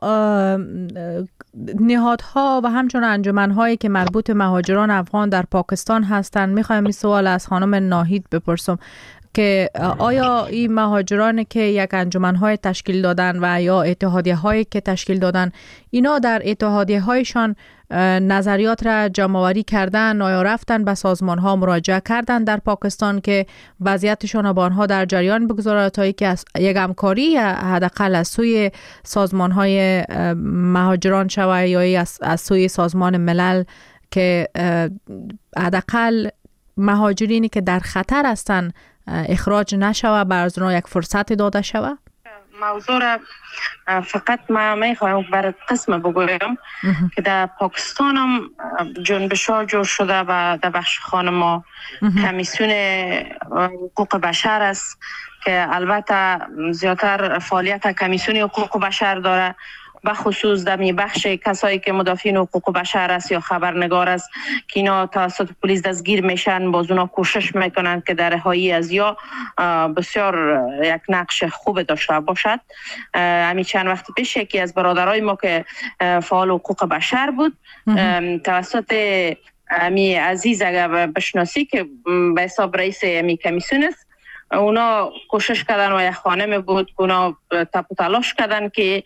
Speaker 1: نهادها و همچنین انجمن‌هایی که مربوط مهاجران افغان در پاکستان هستند، میخوایم این سوال از خانم ناهید بپرسم که آیا این مهاجرانی که یک انجمن‌های تشکیل دادن و یا اتحادیه‌هایی که تشکیل دادن، اینا در اتحادیه‌هایشان نظریات را جمع‌آوری کردن، آیا رفتن به سازمان‌ها مراجعه کردن در پاکستان که وضعیتشان با آنها در جریان بگذارد تا اینکه یک همکاری حداقل از سوی سازمان‌های مهاجران شود یا از سوی سازمان ملل که حداقل مهاجرینی که در خطر هستند اخراج نشوه، بر اونها یک فرصت داده شوه؟
Speaker 3: موضوع را فقط ما میخوایم برای قسم بگویم که در پاکستان هم جنبش ها جور شده و در بخش خانه ما کمیسیون حقوق بشر است که البته زیادتر فعالیت کمیسیون حقوق بشر داره، بخصوص در می بخش کسایی که مدافعین حقوق بشر است یا خبرنگار است که اینا توسط پلیس دستگیر میشن، باز اونا کوشش میکنن که در رهایی از یا بسیار یک نقش خوب داشته باشد. همین چند وقت پیش یکی از برادرای ما که فعال حقوق بشر بود توسط امی عزیز اگر بشناسی که به حساب رئیس امی کمیسیون است، اونا کوشش کردن و یک خانم بود که اونا تپ و تلاش کردن که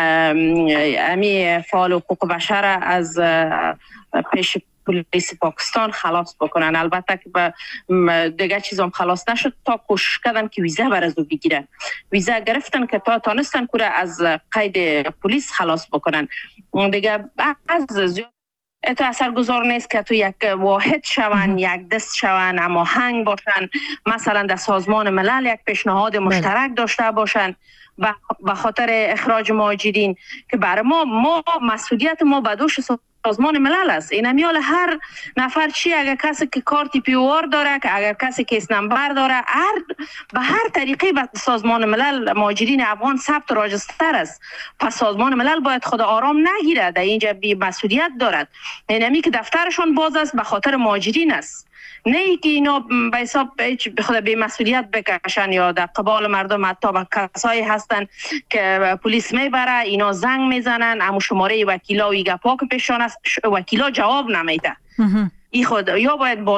Speaker 3: امی فعال حقوق بشر از پیش پلیس پاکستان خلاص بکنن. البته که به دیگه چیزام خلاص نشد تا کوشش کردن که ویزا بر از او بگیرن. ویزا گرفتن که تا تانستن که از قید پلیس خلاص بکنن. دیگه از زیاد تو اثرگذار نیست که تو یک واحد شون، یک دست شون، اما هنگ باشن، مثلا در سازمان ملل یک پیشنهاد مشترک داشته باشن به خاطر اخراج مهاجرین که برای ما مسئولیت ما به دوش سازمان ملل است. این میال هر نفر چی، اگر کسی که کارت پی او آر داره، که اگر کسی کیس نمبر داره، به هر طریقی به سازمان ملل مهاجرین افغان ثبت راجستر است. پس سازمان ملل باید خود آرام نگیره، در اینجا بی مسئولیت دارد. اینمی که دفترشون باز است به خاطر مهاجرین است، نه ای که اینا به حساب به خود بی مسئولیت بکشن یا در قبال مردم. حتی کسایی هستن که پلیس میبره، اینا زنگ میزنن، امو شماره وکیلا و گپا که پیشان است، وکیلا جواب نمیده. ای خود یا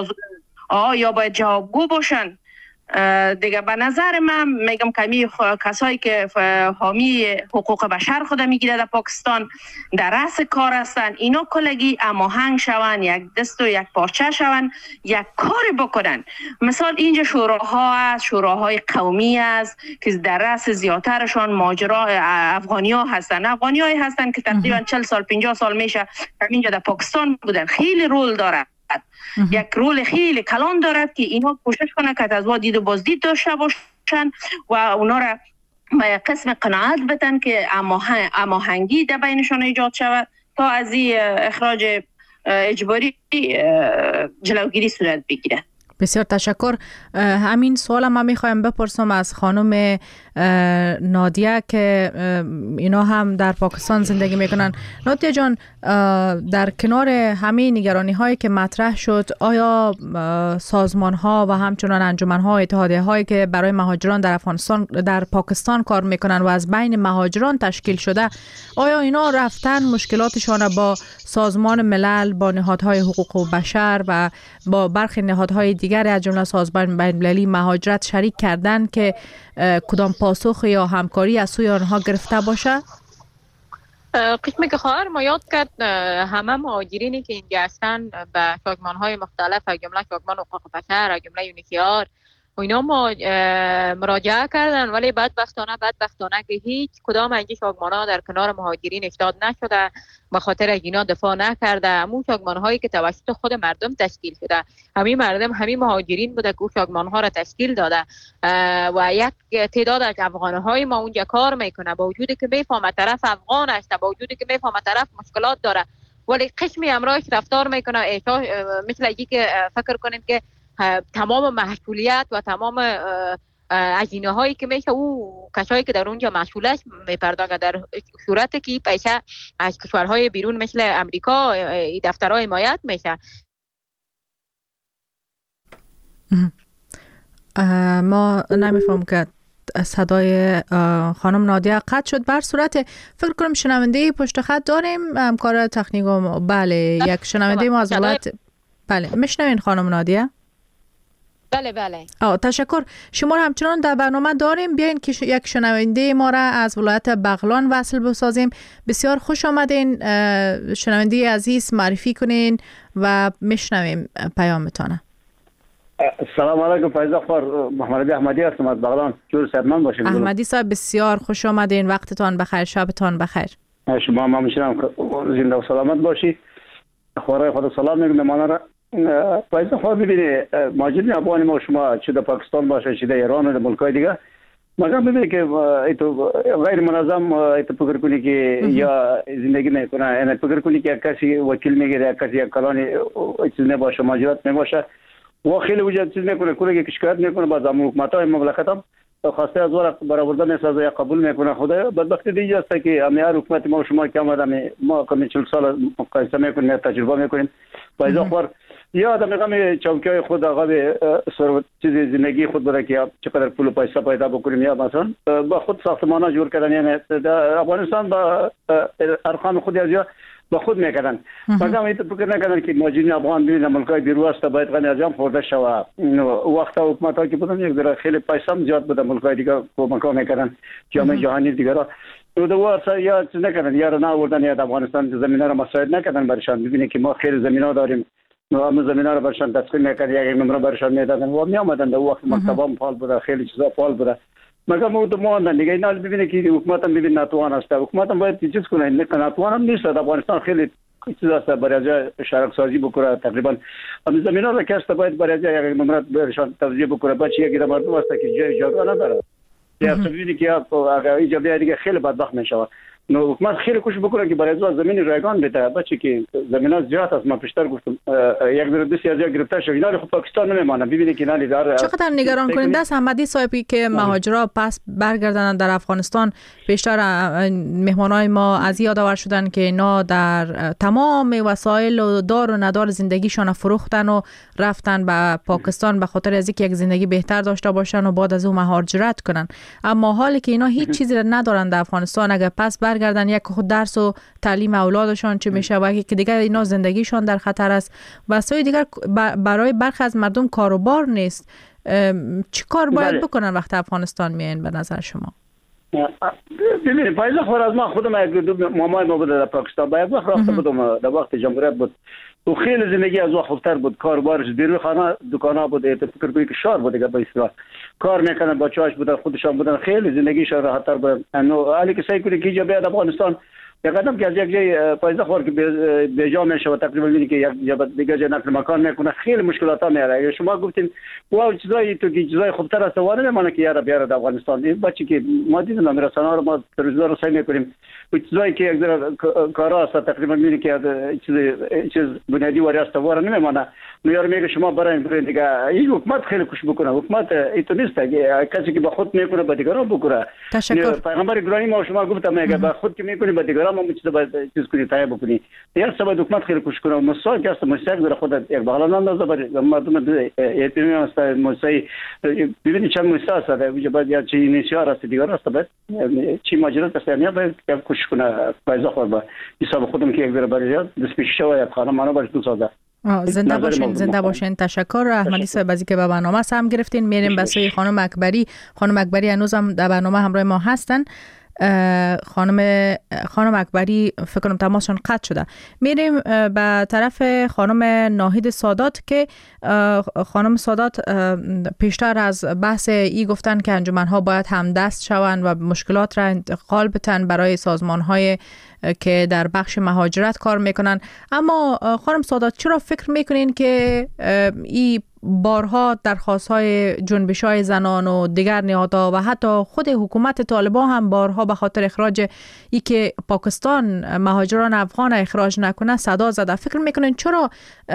Speaker 3: باید جوابگو باشن. دیگه به نظر من میگم کمی کسایی که حامی حقوق بشر خود میگیره در پاکستان در رأس کار هستن، اینا کلگی هماهنگ شون، یک دست و یک پارچه شون، یک کار بکنن. مثال اینجا شوراها هست، شوراهای قومی است که در رأس زیادترشان ماجرا افغانی‌ها هستن. افغانی‌هایی هستن که تقریبا 40 سال 50 سال میشه اینجا در پاکستان بودن. خیلی رول داره، یک رول خیلی کلان دارد که اینا کوشش کنه که از دید و بازدید داشته باشن و اونا را به قسم قناعت بدن که هماهنگی در بینشان ایجاد شود تا از این اخراج اجباری جلوگیری صورت بگیره.
Speaker 1: بسیار تشکر. همین سوال من میخوایم بپرسم از خانم نادیه که اینا هم در پاکستان زندگی میکنن. نادیه جان، در کنار همه نگرانی هایی که مطرح شد، آیا سازمان ها و همچنان انجمن ها و اتحادیه هایی که برای مهاجران در پاکستان کار میکنن و از بین مهاجران تشکیل شده، آیا اینا رفتن مشکلاتشان را با سازمان ملل، با نهادهای حقوق بشر و با برخی نهادهای دیگر از جمله سازمان بین‌المللی مهاجرت شریک کردن که کدام پاسخ یا همکاری از سوی آنها گرفته باشه؟
Speaker 2: قسمی که خواهر ما یاد کرد همه مهاجرینی که اینجا هستن به سازمان‌های مختلف از جمله سازمان حقوق بشر، از جمله یونیسیار و اینا مراجعه کردن، ولی بدبختانه که هیچ کدام از این سازمان‌ها در کنار مهاجرین ایستاد نشده، به خاطر اینا دفاع نکرده. همون سازمان‌هایی که توسط خود مردم تشکیل شده، همین مردم، همین مهاجرین بوده که اون سازمان‌ها را تشکیل داده و یک تعداد از افغان‌های ما اونجا کار میکنه، با وجودی که میفهمه طرف افغان است، با وجودی که میفهمه طرف مشکلات داره، ولی قسمی امراش رفتار میکنه مثل اینکه که فکر کنیم که تمام محصولیت و تمام هزینه هایی که میشه او کسایی که در اونجا مسئولش میپردازه، در صورتی که پیسه از کشورهای بیرون مثل امریکا دفترهای حمایت میشه.
Speaker 1: ما نمیفهم که صدای خانم نادیه قطع شد. بر صورت فکر کنم شنونده پشت خط داریم، همکار تکنیک. بله، یک شنونده ما از ولایت. بله، میشنوین خانم نادیه؟
Speaker 2: بله.
Speaker 1: تشکر. شما را همچنان در برنامه داریم. بیاین که یک شنونده ما را از ولایت بغلان وصل بسازیم. بسیار خوش آمدین شنونده عزیز، معرفی کنین و میشنویم پیامتان.
Speaker 6: سلام علیکم فیضا خور، محمد احمدی هستم از بغلان. جور صحتمند باشید.
Speaker 1: احمدی صاحب بسیار خوش آمدین، وقتتان بخیر، شبتان بخیر.
Speaker 6: شما هم میشنم زنده و سلامت باشید. خورای خدا سلام میگم مهمانا را. فیضا خور ببینید ماجرای افغان ما شما چه در پاکستان باشه چه در ایران و در ملک‌های دیگه، مگر ببینید که ایتو غیر منظم ایتو فکر کنی که یا زندگی میکنه، یعنی فکر کنی که کسی وکیل میگیره، کسی یک کلانی چیز نباشه، ماجرات نباشه و خیلی وجود چیز میکنه، کلی که شکایت میکنه، باز حکومت‌های مملکت هم خواسته از ورق برآورده میسازه یا قبول میکنه. خدا بدبختی دیگه است که امیار حکومت ما شما که آمدن ما کمی 40 سال مقایسه میکنیم، تجربه میکنیم. فایده خور یا آدم میگم چوکیای خود آقا به ثروت چیز زندگی خود بره که چقدر پول و پیسه پیدا بکنیم، یا مثلا با خود ساختمانا جور کردن، یعنی افغانستان با ارقام خود از یا با خود میکردن. مگر این فکر نکردن که ماجرای افغان بین ملک‌های بیرون است باید غنی از جام خورده شود. وقت حکومت‌ها که بودن یک ذره خیلی پیسه زیاد بود، ملک‌های دیگه کمک میکردن، جامعه جهانی دیگه را دوار یا چیز نکردن، یا نه آوردن یا افغانستان زمین‌ها را مساعد نکردن برشان. ببینید که ما خیلی زمین‌ها داریم، ما زمین‌ها را برشان تسخیر میکرد، یک نمره برشان میدادن و می آمدن در وقت مکتبام فعال بود، خیلی چیزا فعال بود. مگر ما دیگه اینا ببینید که حکومت هم ببین ناتوان است، حکومت هم باید چیز کنه، ناتوان هم نیست. افغانستان خیلی چیز است، برای جای شرک سازی بکنه، تقریبا هم زمینا را کاست باید برای جای یک نمرات برشان توزیع بکنه. بچه یک مردم است که جای نداره، یا ببینید که اگر ایجابی دیگه خیلی بدبخت میشه. نو حکومت خیلی کوشش بکنه که برای زمین رایگان بده، بچه که زمینات زیاد است. ما پیشتر گفتم یک در 20000 گرفته شد، اینا خب پاکستان نمیمونه. ببینید که اینا داره
Speaker 1: چقدر نگران کننده است. احمدی صاحبی که مهاجرا پس برگردن در افغانستان، پیشتر مهمانای ما از یادآور شدن که اینا در تمام وسایل و دار و ندار زندگیشون فروختن و رفتن به پاکستان به خاطر از اینکه یک زندگی بهتر داشته باشن و بعد از اون مهاجرت کنن. اما حالی که اینا هیچ چیزی ندارن در افغانستان، اگر پس برگردن یک خود درس و تعلیم اولادشان چه میشه و که دیگر اینا زندگیشان در خطر است و سوی دیگر برای برخی از مردم کاروبار نیست. چی کار باید بکنن وقتی افغانستان میاین به نظر شما؟
Speaker 6: ببینید فایزه خور از ما خودم یک مامای ما بود در پاکستان، با یک وقت رفته بودم در وقت جمهوریت بود و خیلی زندگی از وقت خوبتر بود، کاروبارش بیروی خانه دکانا بود، فکر کنید که شهر بود دیگه، به اصطلاح کار میکنن، بچه‌هاش بودن، خودشان بودن، خیلی زندگیشان راحت‌تر بود. حالی که سعی کنید که اینجا بیاد افغانستان یک قدم که از یک جای فایزه خور که به جا میشه و تقریبا می‌بینید که یک دیگه جای نقل مکان میکنه، خیلی مشکلات میاره. شما گفتین واو چیزای تو که چیزای خوبتر است، وانه میمونه که یارا بیاره در افغانستان. این بچه که ما دیدیم رسانه‌ها رو ما تلویزیون رو سعی میکنیم و چیزایی که یک ذره کارا است تقریبا می‌بینید که چیز بنیادی وری است واره نمیمونه. میاره میگه شما برای دیگه این حکومت خیلی کوشش بکنه. حکومت ایتو نیست که کسی که با خود میکنه با دیگران بکنه.
Speaker 1: تشکر.
Speaker 6: پیغمبر ابراهیم ما شما گفتم میگه با خود که میکنی با دیگران ما چیز باید چیز کنی تایید بکنی. یا سبب حکومت خیلی کوشش کنه. مسائل که است مستقل در خود یک بغلان اندازه برای مردم ایتمی است. مسائل ببینید چند مسائل است در باید یا چی نشار است دیگر است باید چی ماجرات است یا باید کوشش کنه پایزه خور با حساب خودم که یک ذره برای دست پیش شوید خانه منو برش دوسازه.
Speaker 1: زنده باشین. تشکر احمدی صاحب از اینکه به برنامه هم گرفتین. میریم به سوی خانم اکبری. خانم اکبری هنوزم در برنامه همراه ما هستن. خانم اکبری فکر کنم تماسشون قطع شده. میریم به طرف خانم ناهید سادات که خانم سادات پیشتر از بحث ای گفتن که انجمن‌ها باید همدست شوند و مشکلات را انتقال بتن برای سازمان‌های که در بخش مهاجرت کار میکنن. اما خانم سادات چرا فکر میکنین که ای بارها درخواست‌های جنبش‌های زنان و دیگر نهادها و حتی خود حکومت طالبان هم بارها به خاطر اخراج ای که پاکستان مهاجران افغان اخراج نکنه صدا زده. فکر میکنین چرا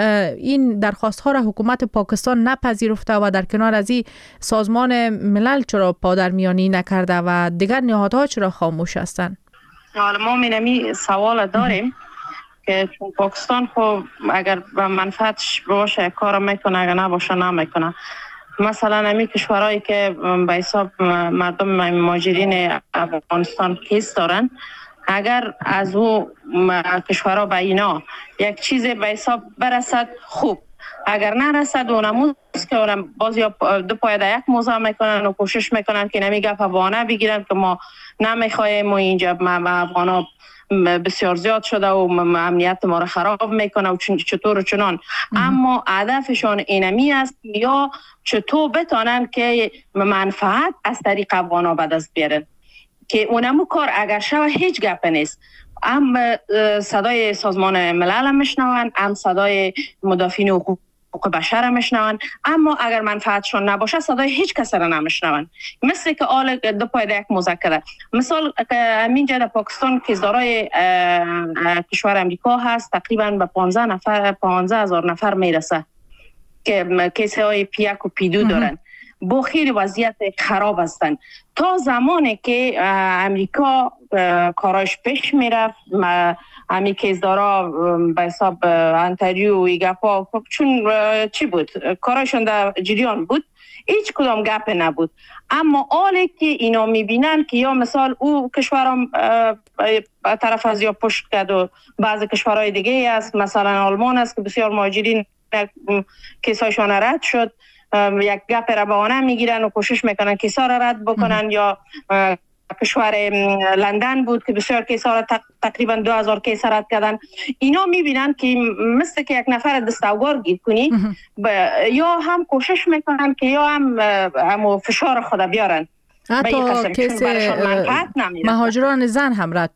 Speaker 1: این درخواست‌ها را حکومت پاکستان نپذیرفته و در کنار از این سازمان ملل چرا پادرمیانی نکرده و دیگر نهادها چرا خاموش هستند؟
Speaker 3: حالا ما اینمی سوال داریم که چون پاکستان خب اگر به منفعتش باشه کار میکنه، اگر نباشه نمیکنه. مثلا امی کشورهایی که به حساب مردم مهاجرین افغانستان کیس دارن، اگر از او کشورها به اینا یک چیز به حساب برسد خوب، اگر نرسد اونموز که اونم باز یا دو پای در یک موضوع میکنن و کوشش میکنن که نمی گپ وانه بگیرن که ما نمیخوایم و اینجا افغانا بسیار زیاد شده و امنیت ما را خراب میکنه و چطور و چنان. اما هدفشان اینمی است یا چطور بتانن که منفعت از طریق افغانا به دست بیارن، که اونمو کار اگر شوه هیچ گپ نیست. هم صدای سازمان ملل میشنون، هم صدای مدافعین حقوق بشر میشنون، اما اگر منفعتشون نباشه صدای هیچ کس را نمیشنون. مثل که آل دو پای یک مذکره. مثال همینجا در پاکستان کیسدارای کشور امریکا هست، تقریبا به 15,000 نفر میرسه که کیس های پی1 و پی2 دارن. با خیلی وضعیت خراب هستن. تا زمانی که امریکا کاراش پیش میرفت، همی کیسدارا به حساب انتریو و ایگپا چون چی بود؟ کاراشون در جریان بود، هیچ کدام گپ نبود. اما آلی که اینا میبینن که یا مثال او کشورم طرف از یا پشت کرد و بعض کشورهای دیگه است، مثلا آلمان است که بسیار مهاجرین کیسایشان رد شد، یک گپ را بهانه میگیرن و کوشش میکنن کیسا را رد بکنن. یا کشور لندن بود که بسیار کیسا را تقریبا 2000 کیس رد کردن. اینا میبینن که مثل که یک نفر دستاوار گیر کنی یا هم کوشش میکنن که یا هم فشار خود بیارن.
Speaker 1: حتی کیس مهاجران زن هم رد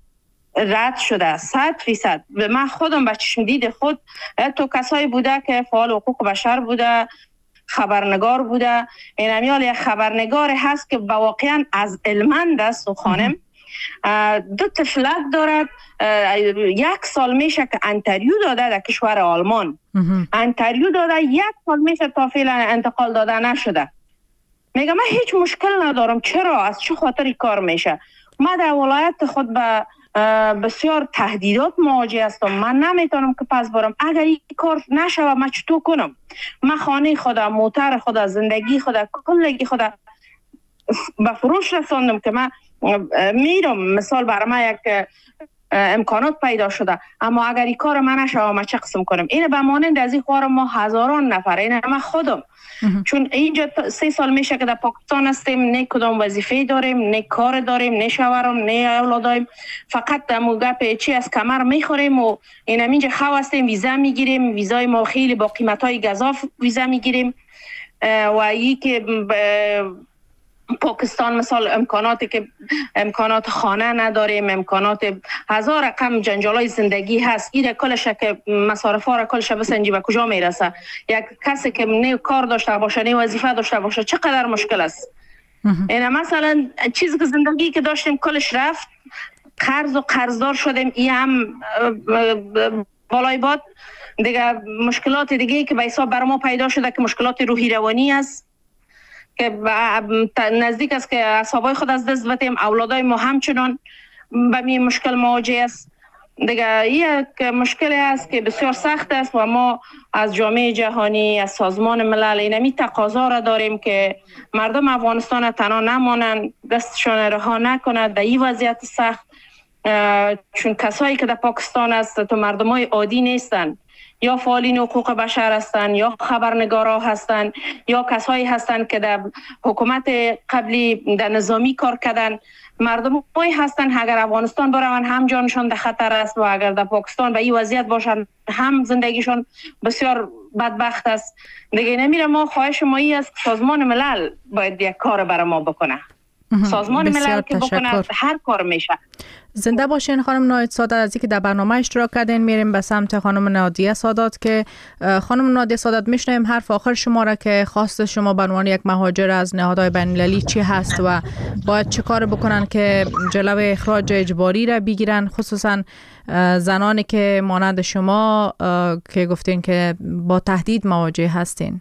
Speaker 1: شده 100%. من خودم به چشم دید خود تو کسایی بوده که فعال حقوق بشر بوده، خبرنگار بوده. این امیال یک خبرنگار هست که واقعا از علمند است و خانم 2 طفلک دارد. 1 سال میشه که انتریو داده در کشور آلمان. انتریو داده 1 سال میشه تا فعلا انتقال داده نشده. میگه من هیچ مشکل ندارم، چرا از چه خاطری کار میشه؟ ما در ولایت خود به بسیار تهدیدات مواجه هستم، من نمیتونم که پس برم. اگر این کار نشوه من چطور کنم؟ من خانه خدا، موتر خدا، زندگی خدا، کلگی خدا به فروش رساندم که من میرم. مثال برای من یک امکانات پیدا شده، اما اگر این کار من نشوه من چه قسم کنم؟ این به مانند از این کار ما هزاران نفر، این من خودم چون اینجا 3 سال میشه که در پاکستان هستیم، نه کدام وظیفه داریم، نه کار داریم، نه شوهرم، نه اولادایم، فقط دمو گپ چی از کمر میخوریم و این اینجا خو هستیم، ویزا میگیریم، ویزای ما خیلی با قیمتای گزاف ویزا میگیریم. و ای که پاکستان مثال امکانات خانه نداریم، امکانات هزار رقم جنجالای زندگی هست. این کلش که مصارفا را کلش بسنجی به کجا میرسه؟ یک کسی که نه کار داشته باشه، نه وظیفه داشته باشه، چقدر مشکل است. این مثلا چیزی که زندگی که داشتیم کلش رفت، قرض و قرضدار شدیم. این هم بالای باد دیگه مشکلات دیگه که به حساب بر ما پیدا شده که مشکلات روحی روانی است که نزدیک است که اعصابای خود از دست بدیم. اولادای ما همچنان به این مشکل مواجه است. دیگه یک مشکلی است که بسیار سخت است و ما از جامعه جهانی، از سازمان ملل اینمی تقاضا را داریم که مردم افغانستان تنها نمانند، دستشان رها نکنند در این وضعیت سخت. چون کسایی که در پاکستان است تو مردمای عادی نیستند، یا فعالین حقوق بشر هستند، یا خبرنگارا هستند، یا کسایی هستند که در حکومت قبلی در نظامی کار کردن. مردمایی هستند اگر افغانستان برون هم جانشان در خطر است و اگر در پاکستان به این وضعیت باشند هم زندگیشون بسیار بدبخت است. دیگه نمیره. ما خواهش ما ای است سازمان ملل باید یک کار برای ما بکنه.
Speaker 3: سازمان ملل که بکنه هر کار میشه.
Speaker 1: زنده باشین خانم ناهید سادات. از اینکه در برنامه اشتراک کردین میریم به سمت خانم نادیه سادات که خانم نادیه سادات میشنویم حرف آخر شما را که خواست شما به عنوان یک مهاجر از نهادهای بین المللی چی هست و باید چه کار بکنن که جلوی اخراج اجباری را بگیرن، خصوصا زنانی که مانند شما که گفتین که با تهدید مواجه هستین.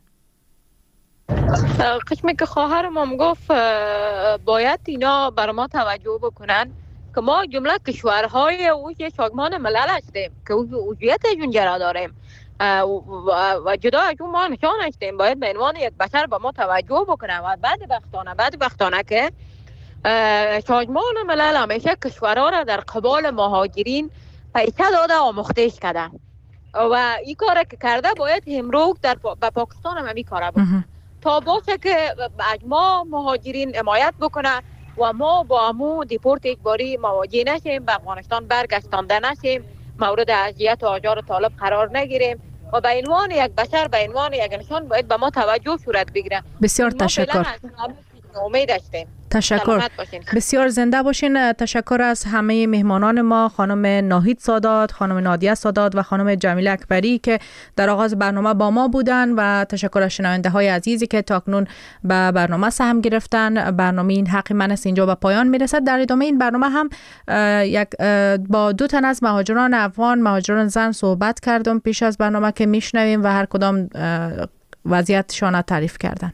Speaker 2: قسمی که خواهرم گفت باید اینا بر ما توجه بکنن که ما جمله کشورهای سازمان ملل هستیم که عضویتشون را داریم و جدا از اون ما نشان هستیم. باید به عنوان یک بشر به ما توجه بکنن و بعد وقتانه که سازمان ملل همیشه کشورها را در قبال مهاجرین پیسه داده آموختش کرده و این کار که کرده باید امروز در پاکستان هم این کار بکنه تا باشه که از ما مهاجرین حمایت بکنه و ما با امو دیپورت اجباری مواجه نشیم، به افغانستان برگشتانده نشیم، مورد اذیت و آزار طالب قرار نگیریم و به عنوان یک بشر، به عنوان یک انسان باید به ما توجه صورت بگیره.
Speaker 1: بسیار تشکر.
Speaker 2: امید داشتیم.
Speaker 1: تشکر. بسیار زنده باشین. تشکر از همه مهمانان ما، خانم ناهید سادات، خانم نادیه سادات و خانم جمیله اکبری که در آغاز برنامه با ما بودن و تشکر از شنونده های عزیزی که تاکنون به برنامه سهم گرفتن. برنامه این حق من است اینجا به پایان میرسد. در ادامه این برنامه هم با دو تن از مهاجران افغان، مهاجران زن صحبت کردم پیش از برنامه که میشنویم و هر کدام وضعیتشان تعریف کردن.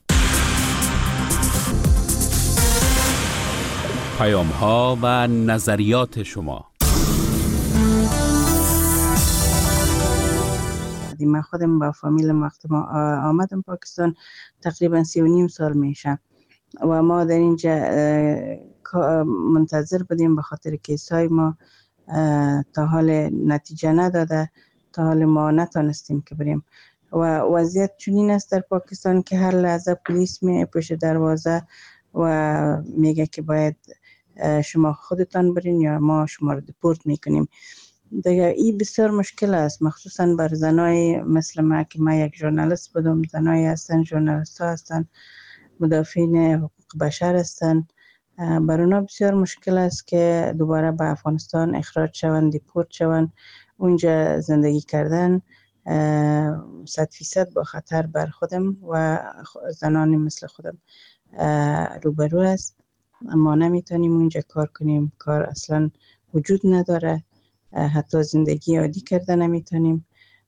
Speaker 7: پیام‌ها و نظریات شما.
Speaker 8: من خودم با فامیلم وقتی ما آمدم پاکستان تقریبا 3.5 سال میشه و ما در اینجا منتظر بودیم به خاطر کیسای ما تا حال نتیجه نداده، تا حال ما نتونستیم که بریم و وضعیت چنین است در پاکستان که هر لحظه پلیس می پشت دروازه و میگه که باید شما خودتان برین یا ما شما رو دیپورت میکنیم. دیگه این بسیار مشکل است، مخصوصا بر زنای مثل ما که ما یک ژورنالیست بودم، زنای هستن، ژورنالیست ها هستن، مدافعین حقوق بشر هستن، بر اونا بسیار مشکل است که دوباره به افغانستان اخراج شوند، دیپورت شوند. اونجا زندگی کردن 100% با خطر بر خودم و زنانی مثل خودم روبرو است. ما نمیتونیم اونجا کار کنیم، کار اصلا وجود نداره، حتی زندگی عادی کرده نمیتونیم.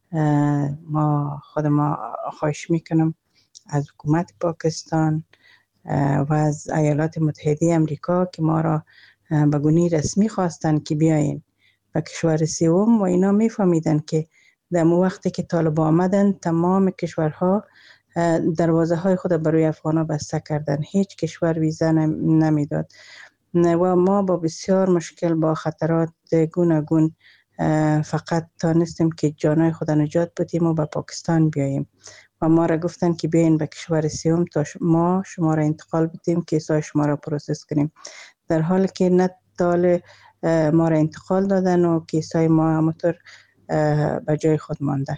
Speaker 8: ما خواهش میکنم از حکومت پاکستان و از ایالات متحده امریکا که ما را به گونه رسمی خواستن که بیاین و کشور سوم و اینا میفهمیدن که در وقتی که طالب آمدن تمام کشورها دروازه های خود برای افغان‌ها بسته کردن، هیچ کشور ویزا نمیداد و ما با بسیار مشکل با خطرات گوناگون فقط تانستیم که جانای خود نجات بدیم و به پاکستان بیاییم و ما را گفتن که بیاین به کشور سوم تا ما شما را انتقال بدیم که کیسای شما را پروسس کنیم، در حالی که نه تال ما را انتقال دادن و کیسای ما همونطور به جای خود مانده.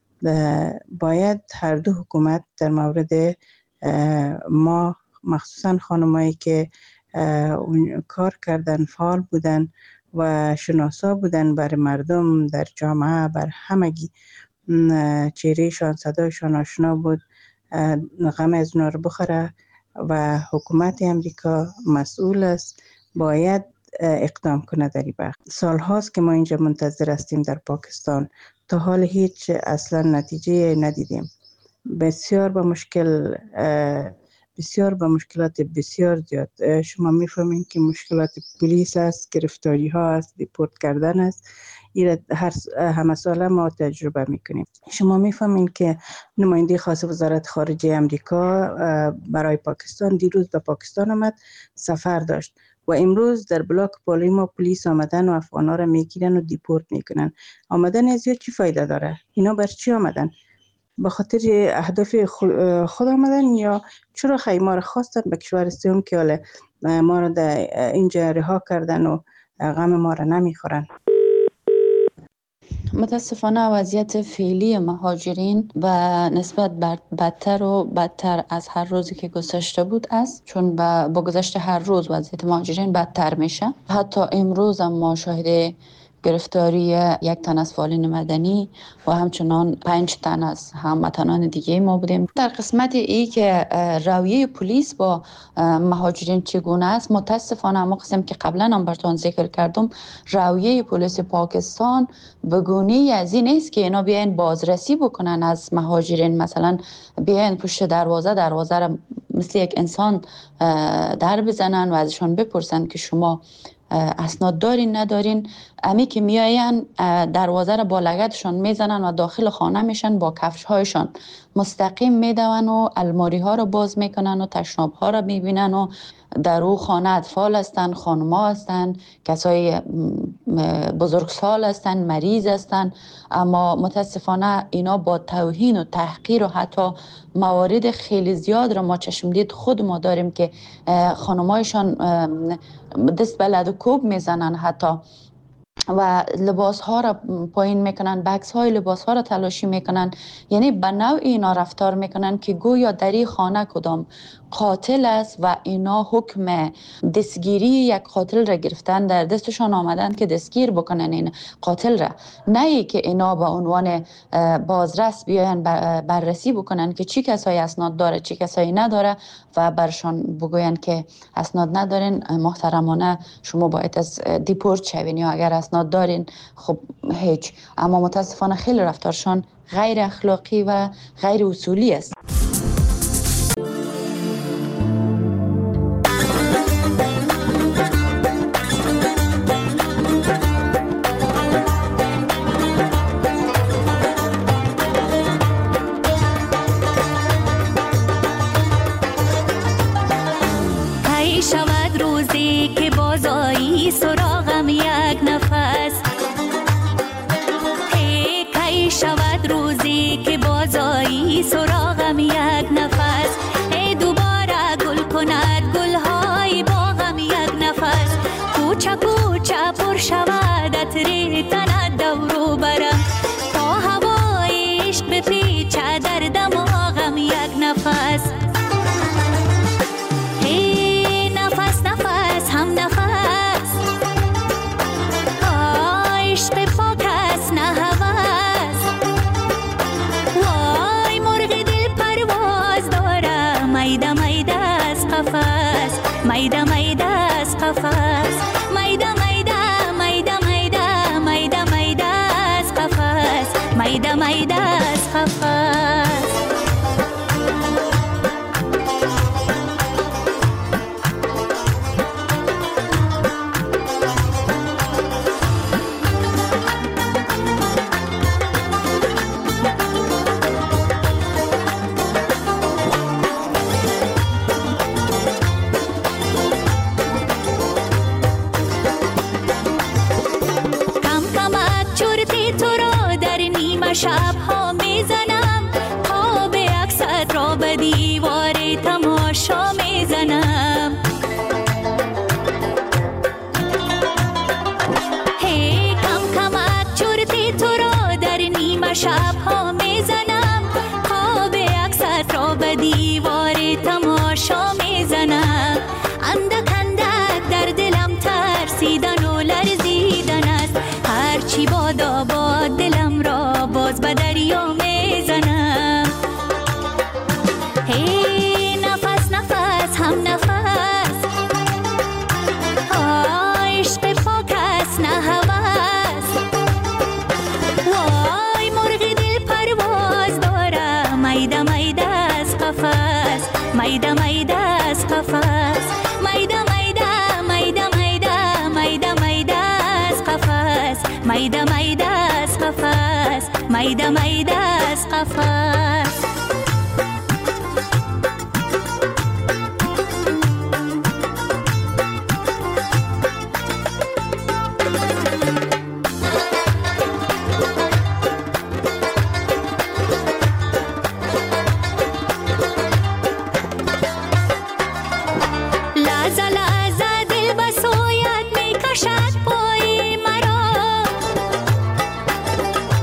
Speaker 8: باید هر دو حکومت در مورد ما، مخصوصا خانمایی که کار کردن، فعال بودن و شناسا بودن بر مردم در جامعه، بر همگی، چهرهشان صدایشان آشنا بود، غم از اونا رو بخوره و حکومت امریکا مسئول است، باید اقدام کنه در این باره. سال هاست که ما اینجا منتظر هستیم در پاکستان، تا حال هیچ اصلا نتیجه ندیدیم. بسیار با مشکلات بسیار زیاد. شما میفهمین که مشکلات پلیس است، گرفتاری ها است، دیپورت کردن است. این همه ساله ما تجربه میکنیم. شما میفهمین که نماینده خاص وزارت خارجه امریکا برای پاکستان دیروز به پاکستان آمد، سفر داشت و امروز در بلاک پالیما پلیس آمدن و افغانا را میگیرن و دیپورت میکنن. آمدن از چی فایده داره؟ اینا بر چی آمدن؟ به خاطر اهداف خود آمدن یا چرا خیمه را خواستن به کشور سوم که حالا ما را در اینجا رها کردن و غم ما را نمیخورن؟
Speaker 9: متاسفانه وضعیت فعلی مهاجرین و نسبت بدتر و بدتر از هر روزی که گذشته بود است، چون با گذشت هر روز وضعیت مهاجرین بدتر میشه. حتی امروز هم ما شاهد گرفتاری یک تن از فعالین مدنی و همچنان 5 تن از هموطنان دیگه ما بودیم. در قسمت ای که رویه پلیس با مهاجرین چگونه است، متاسفانه اما قسم که قبلا هم براتون ذکر کردم، رویه پلیس پاکستان به گونه‌ای از این است که اینا بیاین بازرسی بکنن از مهاجرین، مثلا بیاین پشت دروازه را مثل یک انسان در بزنن و ازشان بپرسن که شما اسناد دارین ندارین. امی که میاین دروازه را با لگدشان میزنن و داخل خانه میشن، با کفش هایشان مستقیم میدون و الماری ها را باز میکنن و تشناب ها را میبینن و در او خانه اطفال هستن، خانما هستن، کسای بزرگسال هستن، مریض هستن. اما متاسفانه اینا با توهین و تحقیر و حتی موارد خیلی زیاد را ما چشمدید خود ما داریم که خانمایشان دست به لد و کوب میزنن حتی و لباس ها را پایین میکنن، بکس های لباس ها را تلاشی میکنن. یعنی به نوع اینا رفتار میکنن که گویا در این خانه کدام قاتل است و اینا حکم دستگیری یک قاتل را گرفتن، در دستشان آمدن که دستگیر بکنن این قاتل را، نه ای که اینا به عنوان بازرس بیاین بررسی بکنن که چی کسایی اسناد داره چی کسایی نداره و برشان بگوین که اسناد ندارین محترمانه شما باید از دیپورت شوین، یا اگر اسناد دارین خب هیچ. اما متاسفانه خیلی رفتارشان غیر اخلاقی و غیر اصولی است.
Speaker 10: شود روزی که بازایی سراغم یک نفس، کی شود روزی که بازایی سراغم یک نفس، دوباره گل کند گلهای باغم یک نفس، کوچه کوچه پر شود عطر تنت دورو برم، تا هوای عشق بپیچه در دماغم یک نفس. هم نفس عشق پاک است نه هوس، وای مرغ دل پرواز داره، میده میده از قفس، میده میده از قفس، میده میده میده میده میده میده از قفس، میده میده از قفس. شب ها میزنم، خواب عکست را به دیوار تماشا میزنم، هی کم کمک چرتی تو را در نیمه شب ها میزنم، خواب عکست را به دیوار تماشا میزنم، اندک اندک در دلم ترسیدن و لرزیدن است، هرچی بادا با دلم را باز به دریا میزنم، هی نفس نفس هم نفس عشق پاک است نه هوس، وای مرغ دل پرواز داره، میده میده از قفس، میده میده از قفس، میده میده میده میده میده میده از قفس، میده میده از قفس، میده میده از قفس. لحظه لحظه دل به سویت میکشد پای مرا،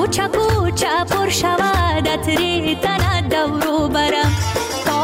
Speaker 10: کوچه کوچه پر شود عطر تن دورو برم تا